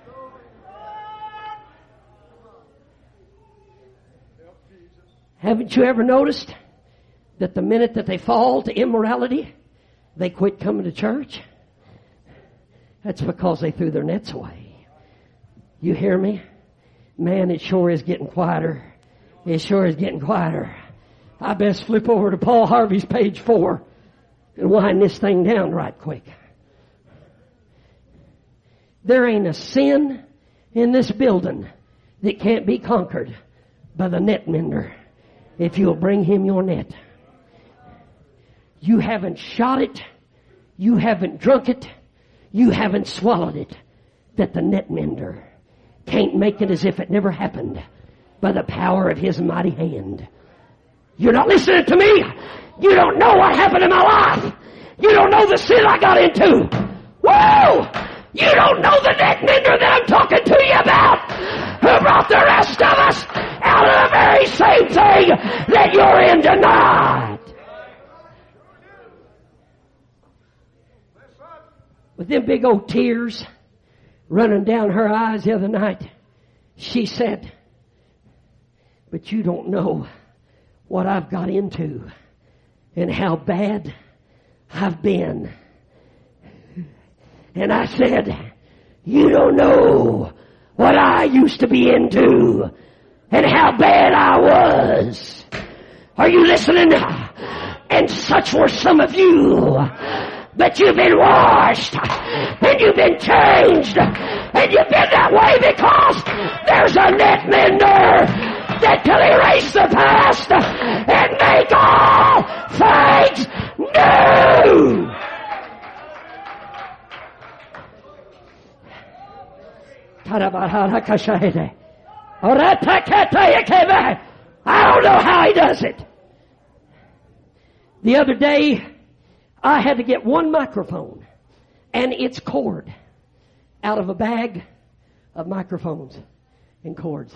Haven't you ever noticed that the minute that they fall to immorality, they quit coming to church? That's because they threw their nets away. You hear me? Man, it sure is getting quieter. It sure is getting quieter. I best flip over to Paul Harvey's page 4 and wind this thing down right quick. There ain't a sin in this building that can't be conquered by the net mender if you'll bring him your net. You haven't shot it. You haven't drunk it. You haven't swallowed it. That the net mender can't make it as if it never happened by the power of his mighty hand. You're not listening to me. You don't know what happened in my life. You don't know the sin I got into. Whoa! You don't know the net mender that I'm talking to you about, who brought the rest of us out of the very same thing that you're in tonight. With them big old tears running down her eyes the other night, she said, "But you don't know what I've got into and how bad I've been." And I said, "You don't know what I used to be into and how bad I was." Are you listening? And such were some of you. But you've been washed and you've been changed and you've been that way because there's a net mender that can erase the past and make all things new. Woo! I don't know how he does it. The other day, I had to get one microphone and its cord out of a bag of microphones and cords.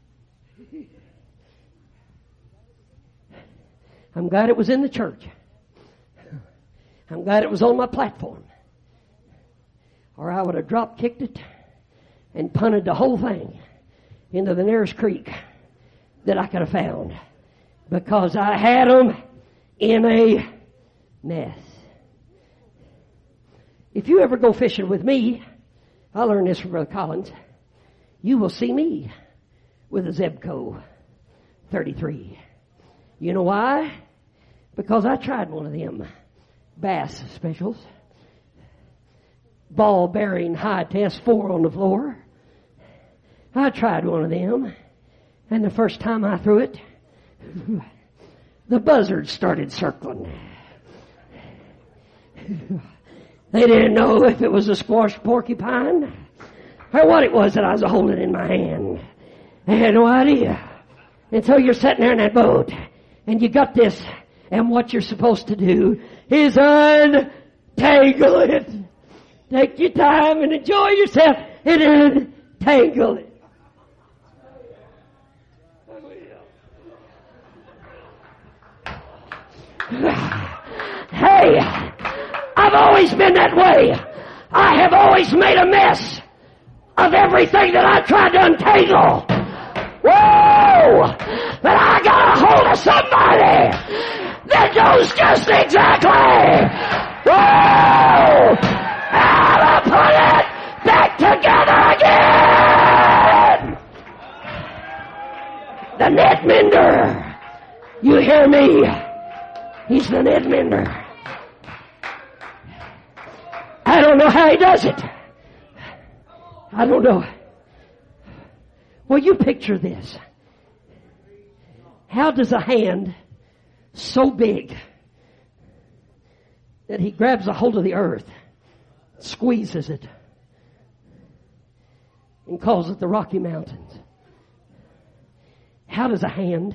I'm glad it was in the church. I'm glad it was on my platform. Or I would have drop kicked it and punted the whole thing into the nearest creek that I could have found, because I had them in a mess. If you ever go fishing with me, I learned this from Brother Collins, you will see me with a Zebco 33. You know why? Because I tried one of them bass specials. Ball bearing high test 4 on the floor. I tried one of them, and the first time I threw it, the buzzards started circling. They didn't know if it was a squash porcupine or what it was that I was holding in my hand. They had no idea. And so you're sitting there in that boat, and you got this, and what you're supposed to do is untangle it. Take your time and enjoy yourself and untangle it. Hey, I've always been that way. I have always made a mess of everything that I tried to untangle. Whoa! But I got a hold of somebody that knows just exactly, whoa! How to put it back together again! The net mender. You hear me? He's the net mender. I don't know how he does it. I don't know. Well, you picture this. How does a hand so big that he grabs a hold of the earth, squeezes it, and calls it the Rocky Mountains? How does a hand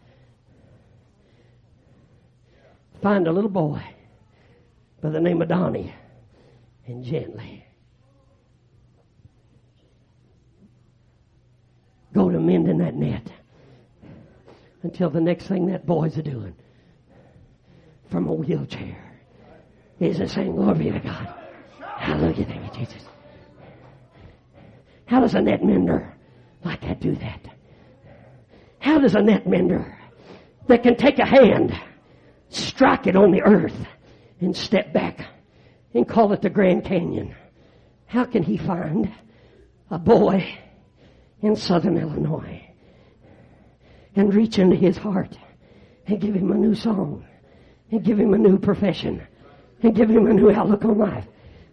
find a little boy by the name of Donnie and gently go to mending that net until the next thing that boy's a doing from a wheelchair is to saying, "Glory be to God. Hallelujah, thank you, Jesus." How does a net mender like that do that? How does a net mender that can take a hand, strike it on the earth, and step back and call it the Grand Canyon, how can he find a boy in southern Illinois and reach into his heart and give him a new song and give him a new profession and give him a new outlook on life?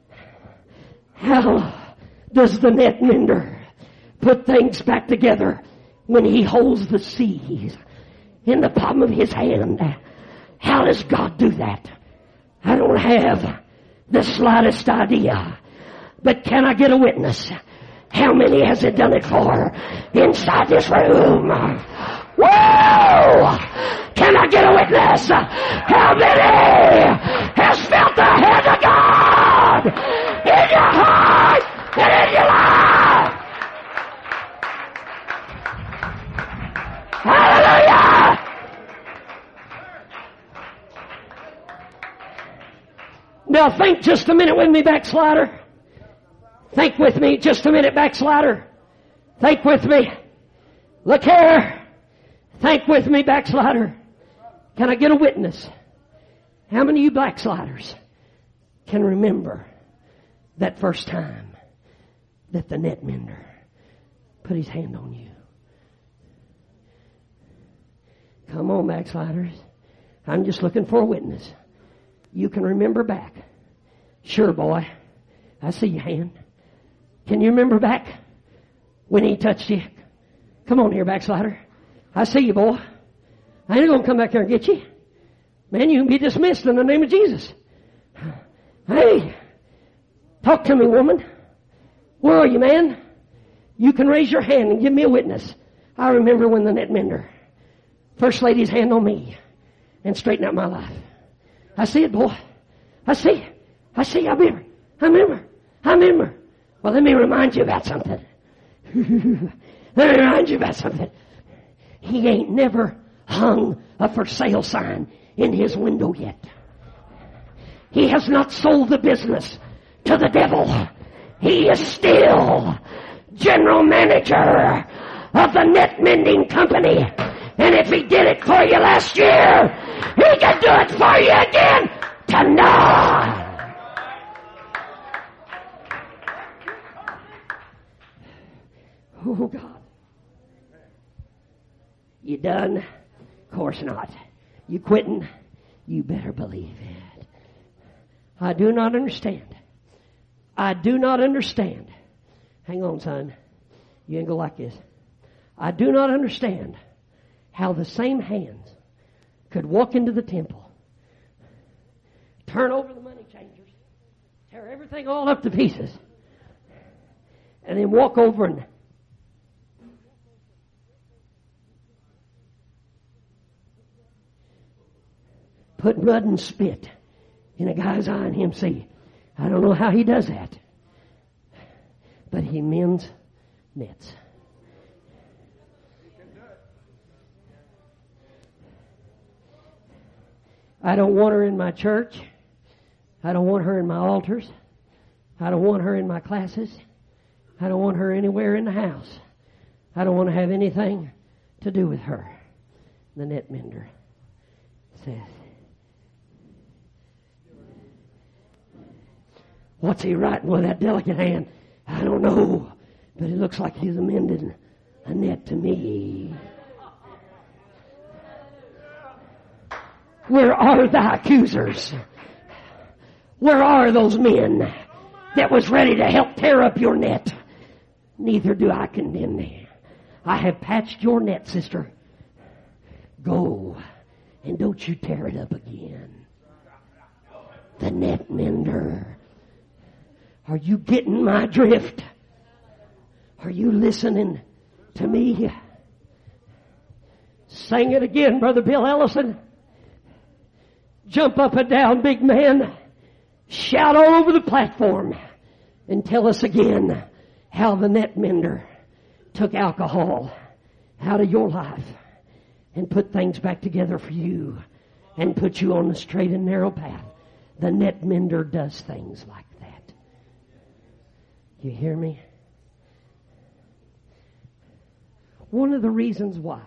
How does the net mender put things back together when he holds the seas in the palm of his hand? How does God do that? I don't have the slightest idea. But can I get a witness? How many has it done it for inside this room? Whoa! Can I get a witness? How many has felt the hand of God in your heart and in your life? Hallelujah! Now think just a minute with me, backslider. Think with me just a minute, backslider. Think with me. Look here. Think with me, backslider. Can I get a witness? How many of you backsliders can remember that first time that the net mender put his hand on you? Come on, backsliders. I'm just looking for a witness. You can remember back. Sure, boy. I see your hand. Can you remember back when he touched you? Come on here, backslider. I see you, boy. I ain't going to come back there and get you. Man, you can be dismissed in the name of Jesus. Hey, talk to me, woman. Where are you, man? You can raise your hand and give me a witness. I remember when the net mender first laid his hand on me and straightened out my life. I see it, boy. I see. I remember. Well, let me remind you about something. He ain't never hung a for sale sign in his window yet. He has not sold the business to the devil. He is still general manager of the net mending company. And if he did it for you last year, he can do it for you again tonight. Oh, God. You done? Of course not. You quitting? You better believe it. I do not understand. Hang on, son. You ain't go like this. I do not understand how the same hands could walk into the temple, turn over the money changers, tear everything all up to pieces, and then walk over and put mud and spit in a guy's eye and him see. I don't know how he does that. But he mends nets. I don't want her in my church. I don't want her in my altars. I don't want her in my classes. I don't want her anywhere in the house. I don't want to have anything to do with her. The net mender says, what's he writing with that delicate hand? I don't know, but it looks like he's mending a net to me. Where are thy accusers? Where are those men that was ready to help tear up your net? Neither do I condemn thee. I have patched your net, sister. Go, and don't you tear it up again. The net mender. Are you getting my drift? Are you listening to me? Sing it again, Brother Bill Ellison. Jump up and down, big man. Shout all over the platform and tell us again how the net mender took alcohol out of your life and put things back together for you and put you on the straight and narrow path. The net mender does things like that. You hear me? One of the reasons why.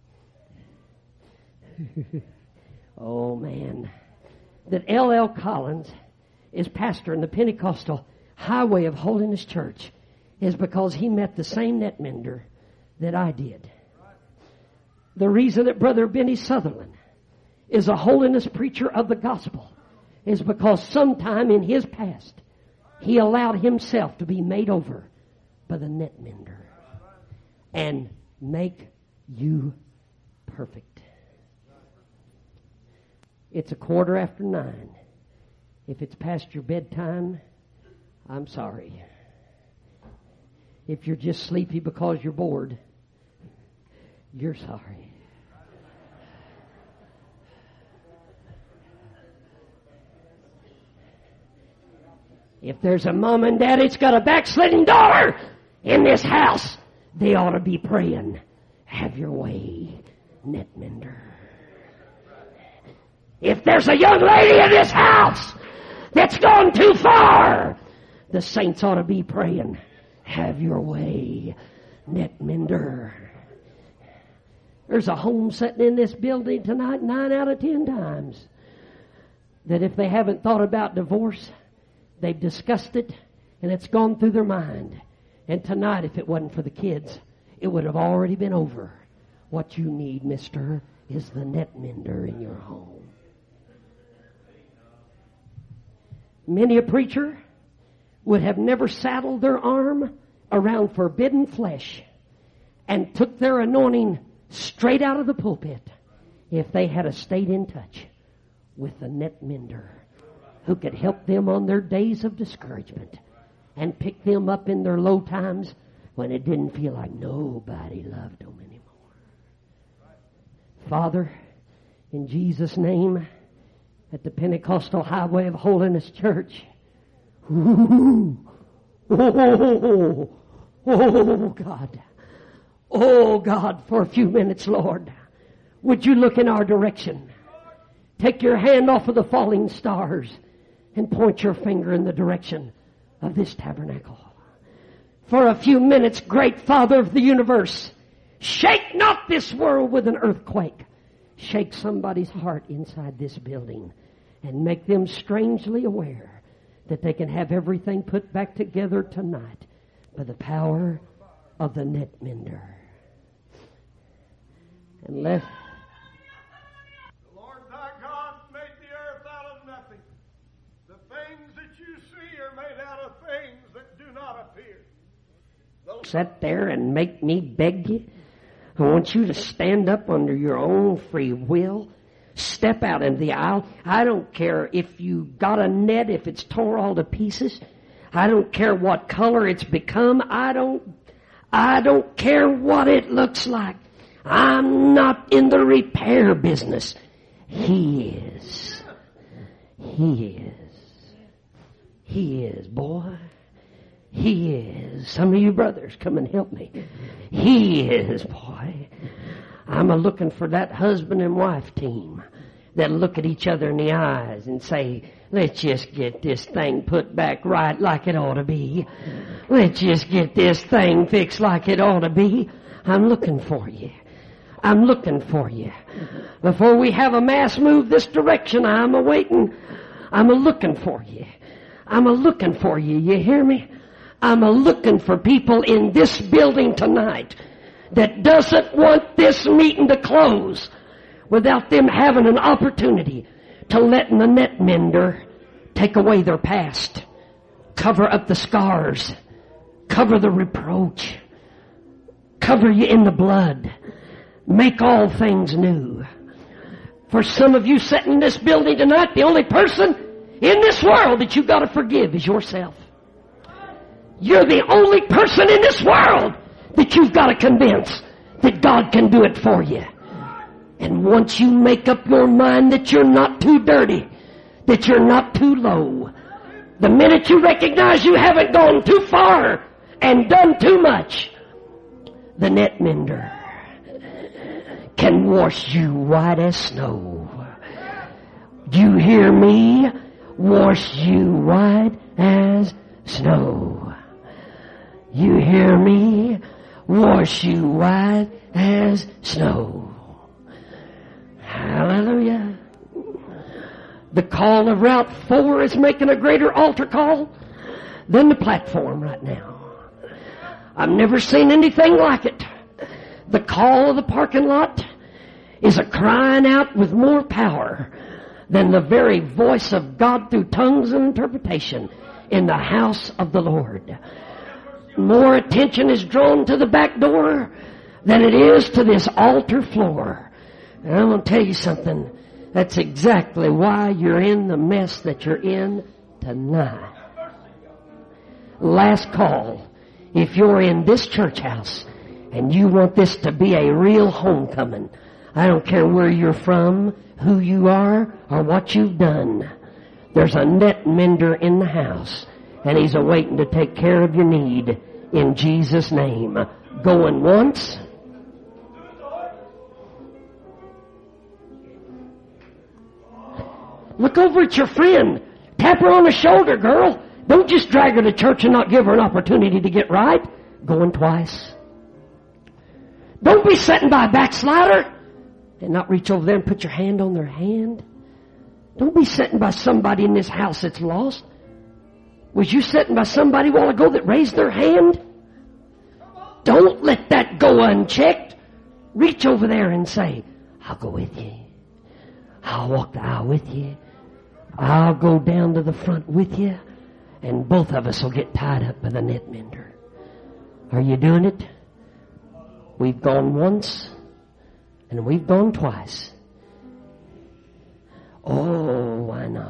Oh, man. That L.L. Collins is pastor in the Pentecostal Highway of Holiness Church is because he met the same net mender that I did. The reason that Brother Benny Sutherland is a holiness preacher of the gospel is because sometime in his past he allowed himself to be made over by the net mender and make you perfect. It's 9:15. If it's past your bedtime, I'm sorry. If you're just sleepy because you're bored, you're sorry. If there's a mom and dad that's got a backsliding daughter in this house, they ought to be praying, have your way, net mender. If there's a young lady in this house that's gone too far, the saints ought to be praying, have your way, net mender. There's a home sitting in this building tonight 9 out of 10 times that if they haven't thought about divorce, they've discussed it and it's gone through their mind. And tonight, if it wasn't for the kids, it would have already been over. What you need, mister, is the net mender in your home. Many a preacher would have never saddled their arm around forbidden flesh and took their anointing straight out of the pulpit if they had stayed in touch with a net mender who could help them on their days of discouragement and pick them up in their low times when it didn't feel like nobody loved them anymore. Father, in Jesus' name, at the Pentecostal Highway of Holiness Church, oh God, oh God, for a few minutes, Lord, would you look in our direction? Take your hand off of the falling stars and point your finger in the direction of this tabernacle. For a few minutes, great Father of the universe, shake not this world with an earthquake. Shake somebody's heart inside this building and make them strangely aware that they can have everything put back together tonight by the power of the net mender. And let the Lord thy God made the earth out of nothing. The things that you see are made out of things that do not appear. sit there and make me beg you. I want you to stand up under your own free will. Step out in the aisle. I don't care if you got a net, if it's tore all to pieces. I don't care what color it's become. I don't care what it looks like. I'm not in the repair business. He is. He is. He is, boy. He is. Some of you brothers, come and help me. He is, boy. I'm a-looking for that husband and wife team that'll look at each other in the eyes and say, let's just get this thing put back right like it ought to be. Let's just get this thing fixed like it ought to be. I'm looking for you. I'm looking for you. Before we have a mass move this direction, I'm a-waiting. I'm a-looking for you. I'm a-looking for you. You hear me? I'm a-looking for people in this building tonight that doesn't want this meeting to close without them having an opportunity to let the net mender take away their past, cover up the scars, cover the reproach, cover you in the blood, make all things new. For some of you sitting in this building tonight, the only person in this world that you've got to forgive is yourself. You're the only person in this world that you've got to convince that God can do it for you. And once you make up your mind that you're not too dirty, that you're not too low, the minute you recognize you haven't gone too far and done too much, the net mender can wash you white as snow. You hear me? Wash you white as snow. You hear me? Wash you white as snow. Hallelujah. The call of Route 4 is making a greater altar call than the platform right now. I've never seen anything like it. The call of the parking lot is a crying out with more power than the very voice of God through tongues and interpretation in the house of the Lord. More attention is drawn to the back door than it is to this altar floor. And I'm going to tell you something. That's exactly why you're in the mess that you're in tonight. Last call. If you're in this church house and you want this to be a real homecoming, I don't care where you're from, who you are, or what you've done. There's a net mender in the house, and he's awaiting to take care of your need in Jesus' name. Going once. Look over at your friend. Tap her on the shoulder, girl. Don't just drag her to church and not give her an opportunity to get right. Going twice. Don't be sitting by a backslider and not reach over there and put your hand on their hand. Don't be sitting by somebody in this house that's lost. Was you sitting by somebody a while ago that raised their hand? Don't let that go unchecked. Reach over there and say, I'll go with you. I'll walk the aisle with you. I'll go down to the front with you. And both of us will get tied up by the net mender. Are you doing it? We've gone once and we've gone twice. Oh, why not?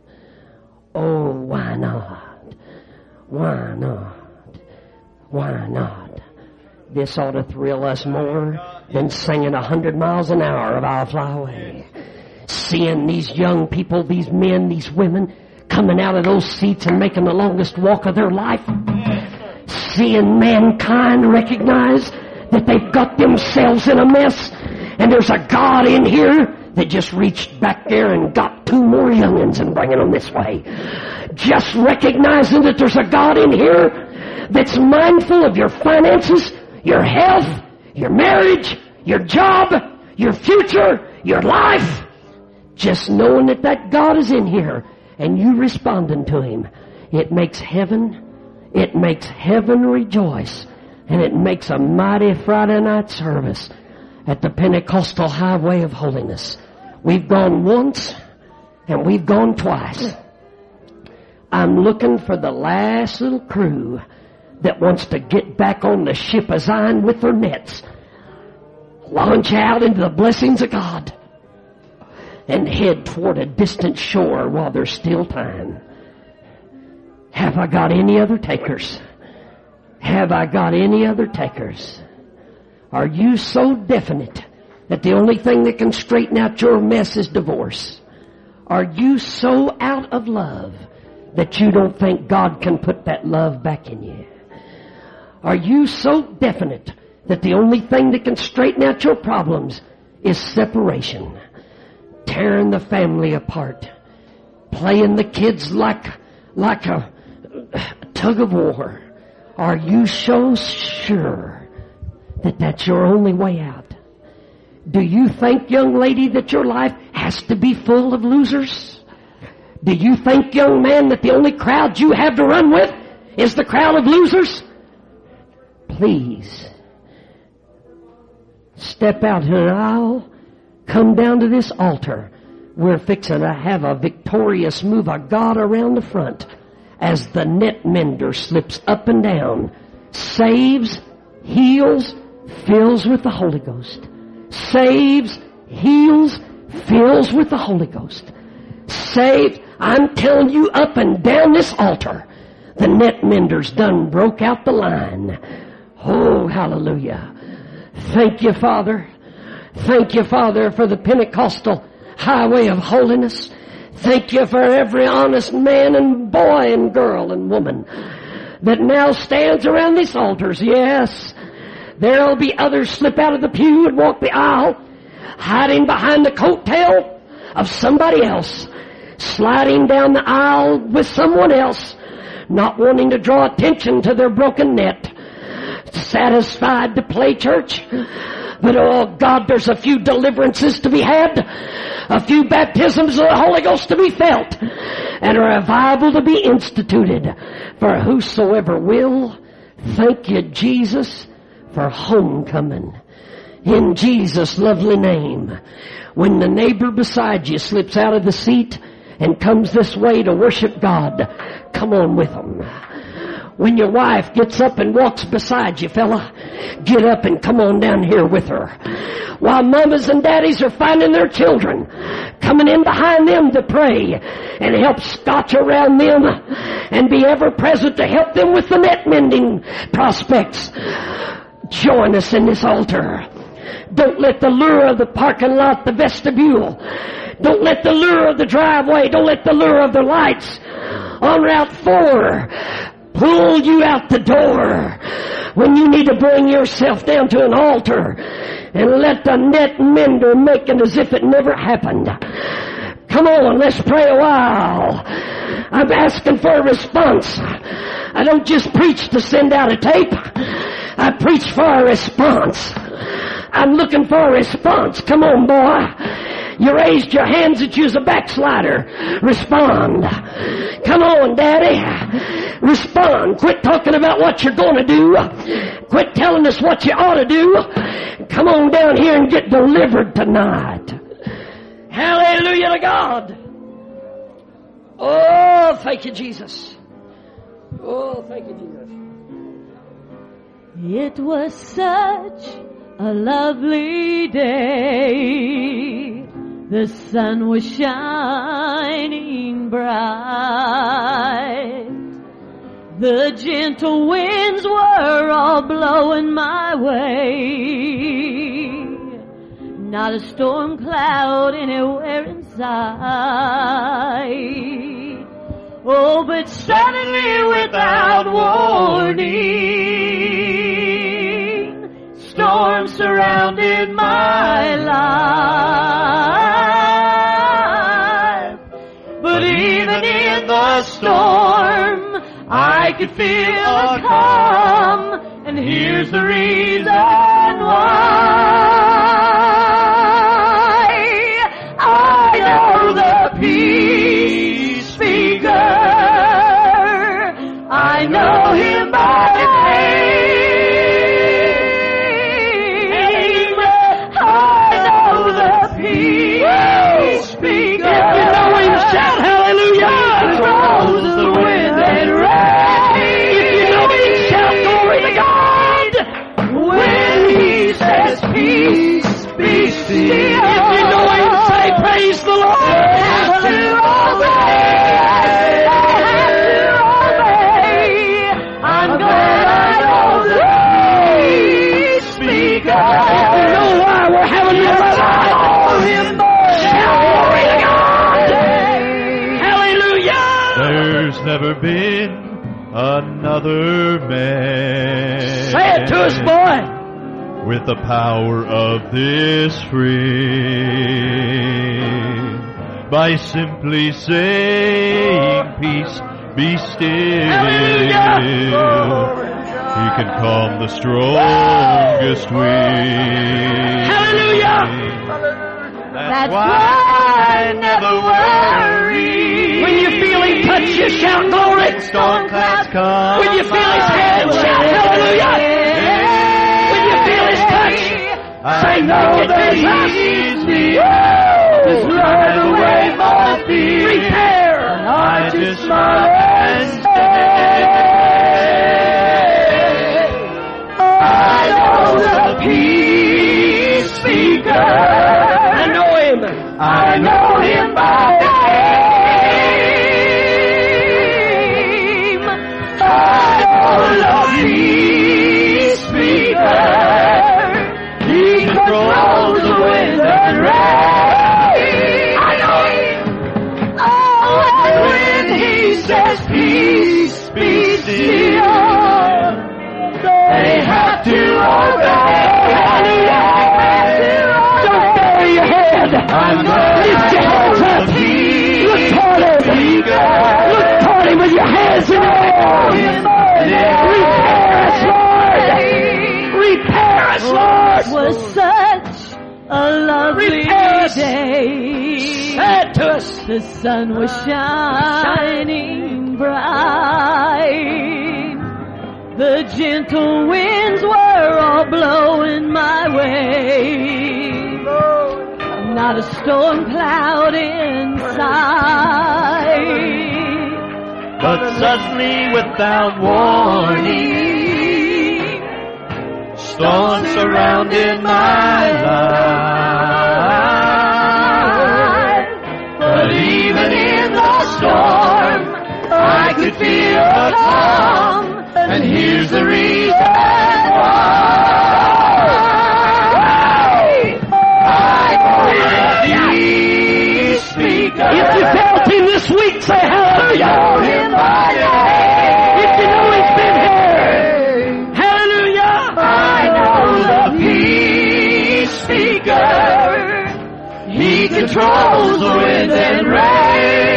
Oh, why not? Why not? Why not? This ought to thrill us more than singing 100 miles an hour of I'll Fly Away. Seeing these young people, these men, these women, coming out of those seats and making the longest walk of their life. Seeing mankind recognize that they've got themselves in a mess, and there's a God in here that just reached back there and got 2 more youngins and bringing them this way. Just recognizing that there's a God in here that's mindful of your finances, your health, your marriage, your job, your future, your life. Just knowing that that God is in here and you responding to Him, it makes heaven rejoice. And it makes a mighty Friday night service at the Pentecostal Highway of Holiness. We've gone once and we've gone twice. I'm looking for the last little crew that wants to get back on the ship of Zion with their nets, launch out into the blessings of God, and head toward a distant shore while there's still time. Have I got any other takers? Have I got any other takers? Are you so definite that the only thing that can straighten out your mess is divorce? Are you so out of love that you don't think God can put that love back in you? Are you so definite that the only thing that can straighten out your problems is separation? Tearing the family apart. Playing the kids like a tug of war. Are you so sure that that's your only way out? Do you think, young lady, that your life has to be full of losers? Do you think, young man, that the only crowd you have to run with is the crowd of losers? Please, step out in an aisle, come down to this altar. We're fixing to have a victorious move of God around the front as the net mender slips up and down, saves, heals, fills with the Holy Ghost. Saves, heals, fills with the Holy Ghost. Saved, I'm telling you, up and down this altar, the net menders done broke out the line. Oh, hallelujah. Thank you, Father. Thank you, Father, for the Pentecostal highway of holiness. Thank you for every honest man and boy and girl and woman that now stands around these altars. Yes, there'll be others slip out of the pew and walk the aisle, hiding behind the coattail of somebody else, sliding down the aisle with someone else, not wanting to draw attention to their broken net, satisfied to play church. But oh God, there's a few deliverances to be had, a few baptisms of the Holy Ghost to be felt, and a revival to be instituted for whosoever will. Thank you, Jesus, for homecoming. In Jesus' lovely name. When the neighbor beside you slips out of the seat and comes this way to worship God, come on with them. When your wife gets up and walks beside you, fella, get up and come on down here with her. While mamas and daddies are finding their children, coming in behind them to pray and help scotch around them and be ever present to help them with the net mending prospects. Join us in this altar. Don't let the lure of the parking lot, the vestibule, don't let the lure of the driveway, don't let the lure of the lights on Route 4 pull you out the door when you need to bring yourself down to an altar and let the net mender make it as if it never happened. Come on, let's pray a while. I'm asking for a response. I don't just preach to send out a tape. I preach for a response. I'm looking for a response. Come on, boy. You raised your hands that you was a backslider. Respond. Come on, Daddy. Respond. Quit talking about what you're going to do. Quit telling us what you ought to do. Come on down here and get delivered tonight. Hallelujah to God. Oh, thank you, Jesus. Oh, thank you, Jesus. It was such a lovely day The sun was shining bright. The gentle winds were all blowing my way. Not a storm cloud anywhere in sight. Oh, but suddenly without warning, storm surrounded my life. But even in the storm, I could feel a calm, and here's the reason why. I know the peace speaker. I know him by name. I know the peace speaker. If you know him, shout hallelujah. Controls the wind and rain. If you know him, shout glory to God. When he says peace, be still. If you know him, say praise the Lord. They have to obey. I'm glad I know the peace speaker. If you know why we're having this revival, shout glory to God. Hallelujah. There's never been another man. Say it to us, boy. With the power of this frame. By simply saying peace, be still. He can calm the strongest wind. Hallelujah. That's why I never worry. When you feel him touch you, shout glory. Storm clouds come. When you feel his hand, shout hallelujah. When you feel his touch, say no, that he's me. Just drive away my fear. Repair. And I just smile and stay. I know the peace speaker. I know him. I know him by name. I know the peace speaker. He controls the wind and rain. I know him. Oh, and when he says peace, be still, they have to obey. Don't bury your head. Lift your hands up. Look toward him. Look toward him with your hands in the air. Repair us, Lord. Repair us, Lord. It was such a lovely day. Say it to us. The sun was shining bright. The gentle winds were all blowing my way. Not a storm cloud in sight. But suddenly without warning, storm surrounded my life. But even in the storm, I could feel a calm. And here's the reason why. I know the peace speaker. If you felt him this week, say hallelujah. Him by name. If you know he's been here, hallelujah. I know the peace speaker. He controls the wind and rain.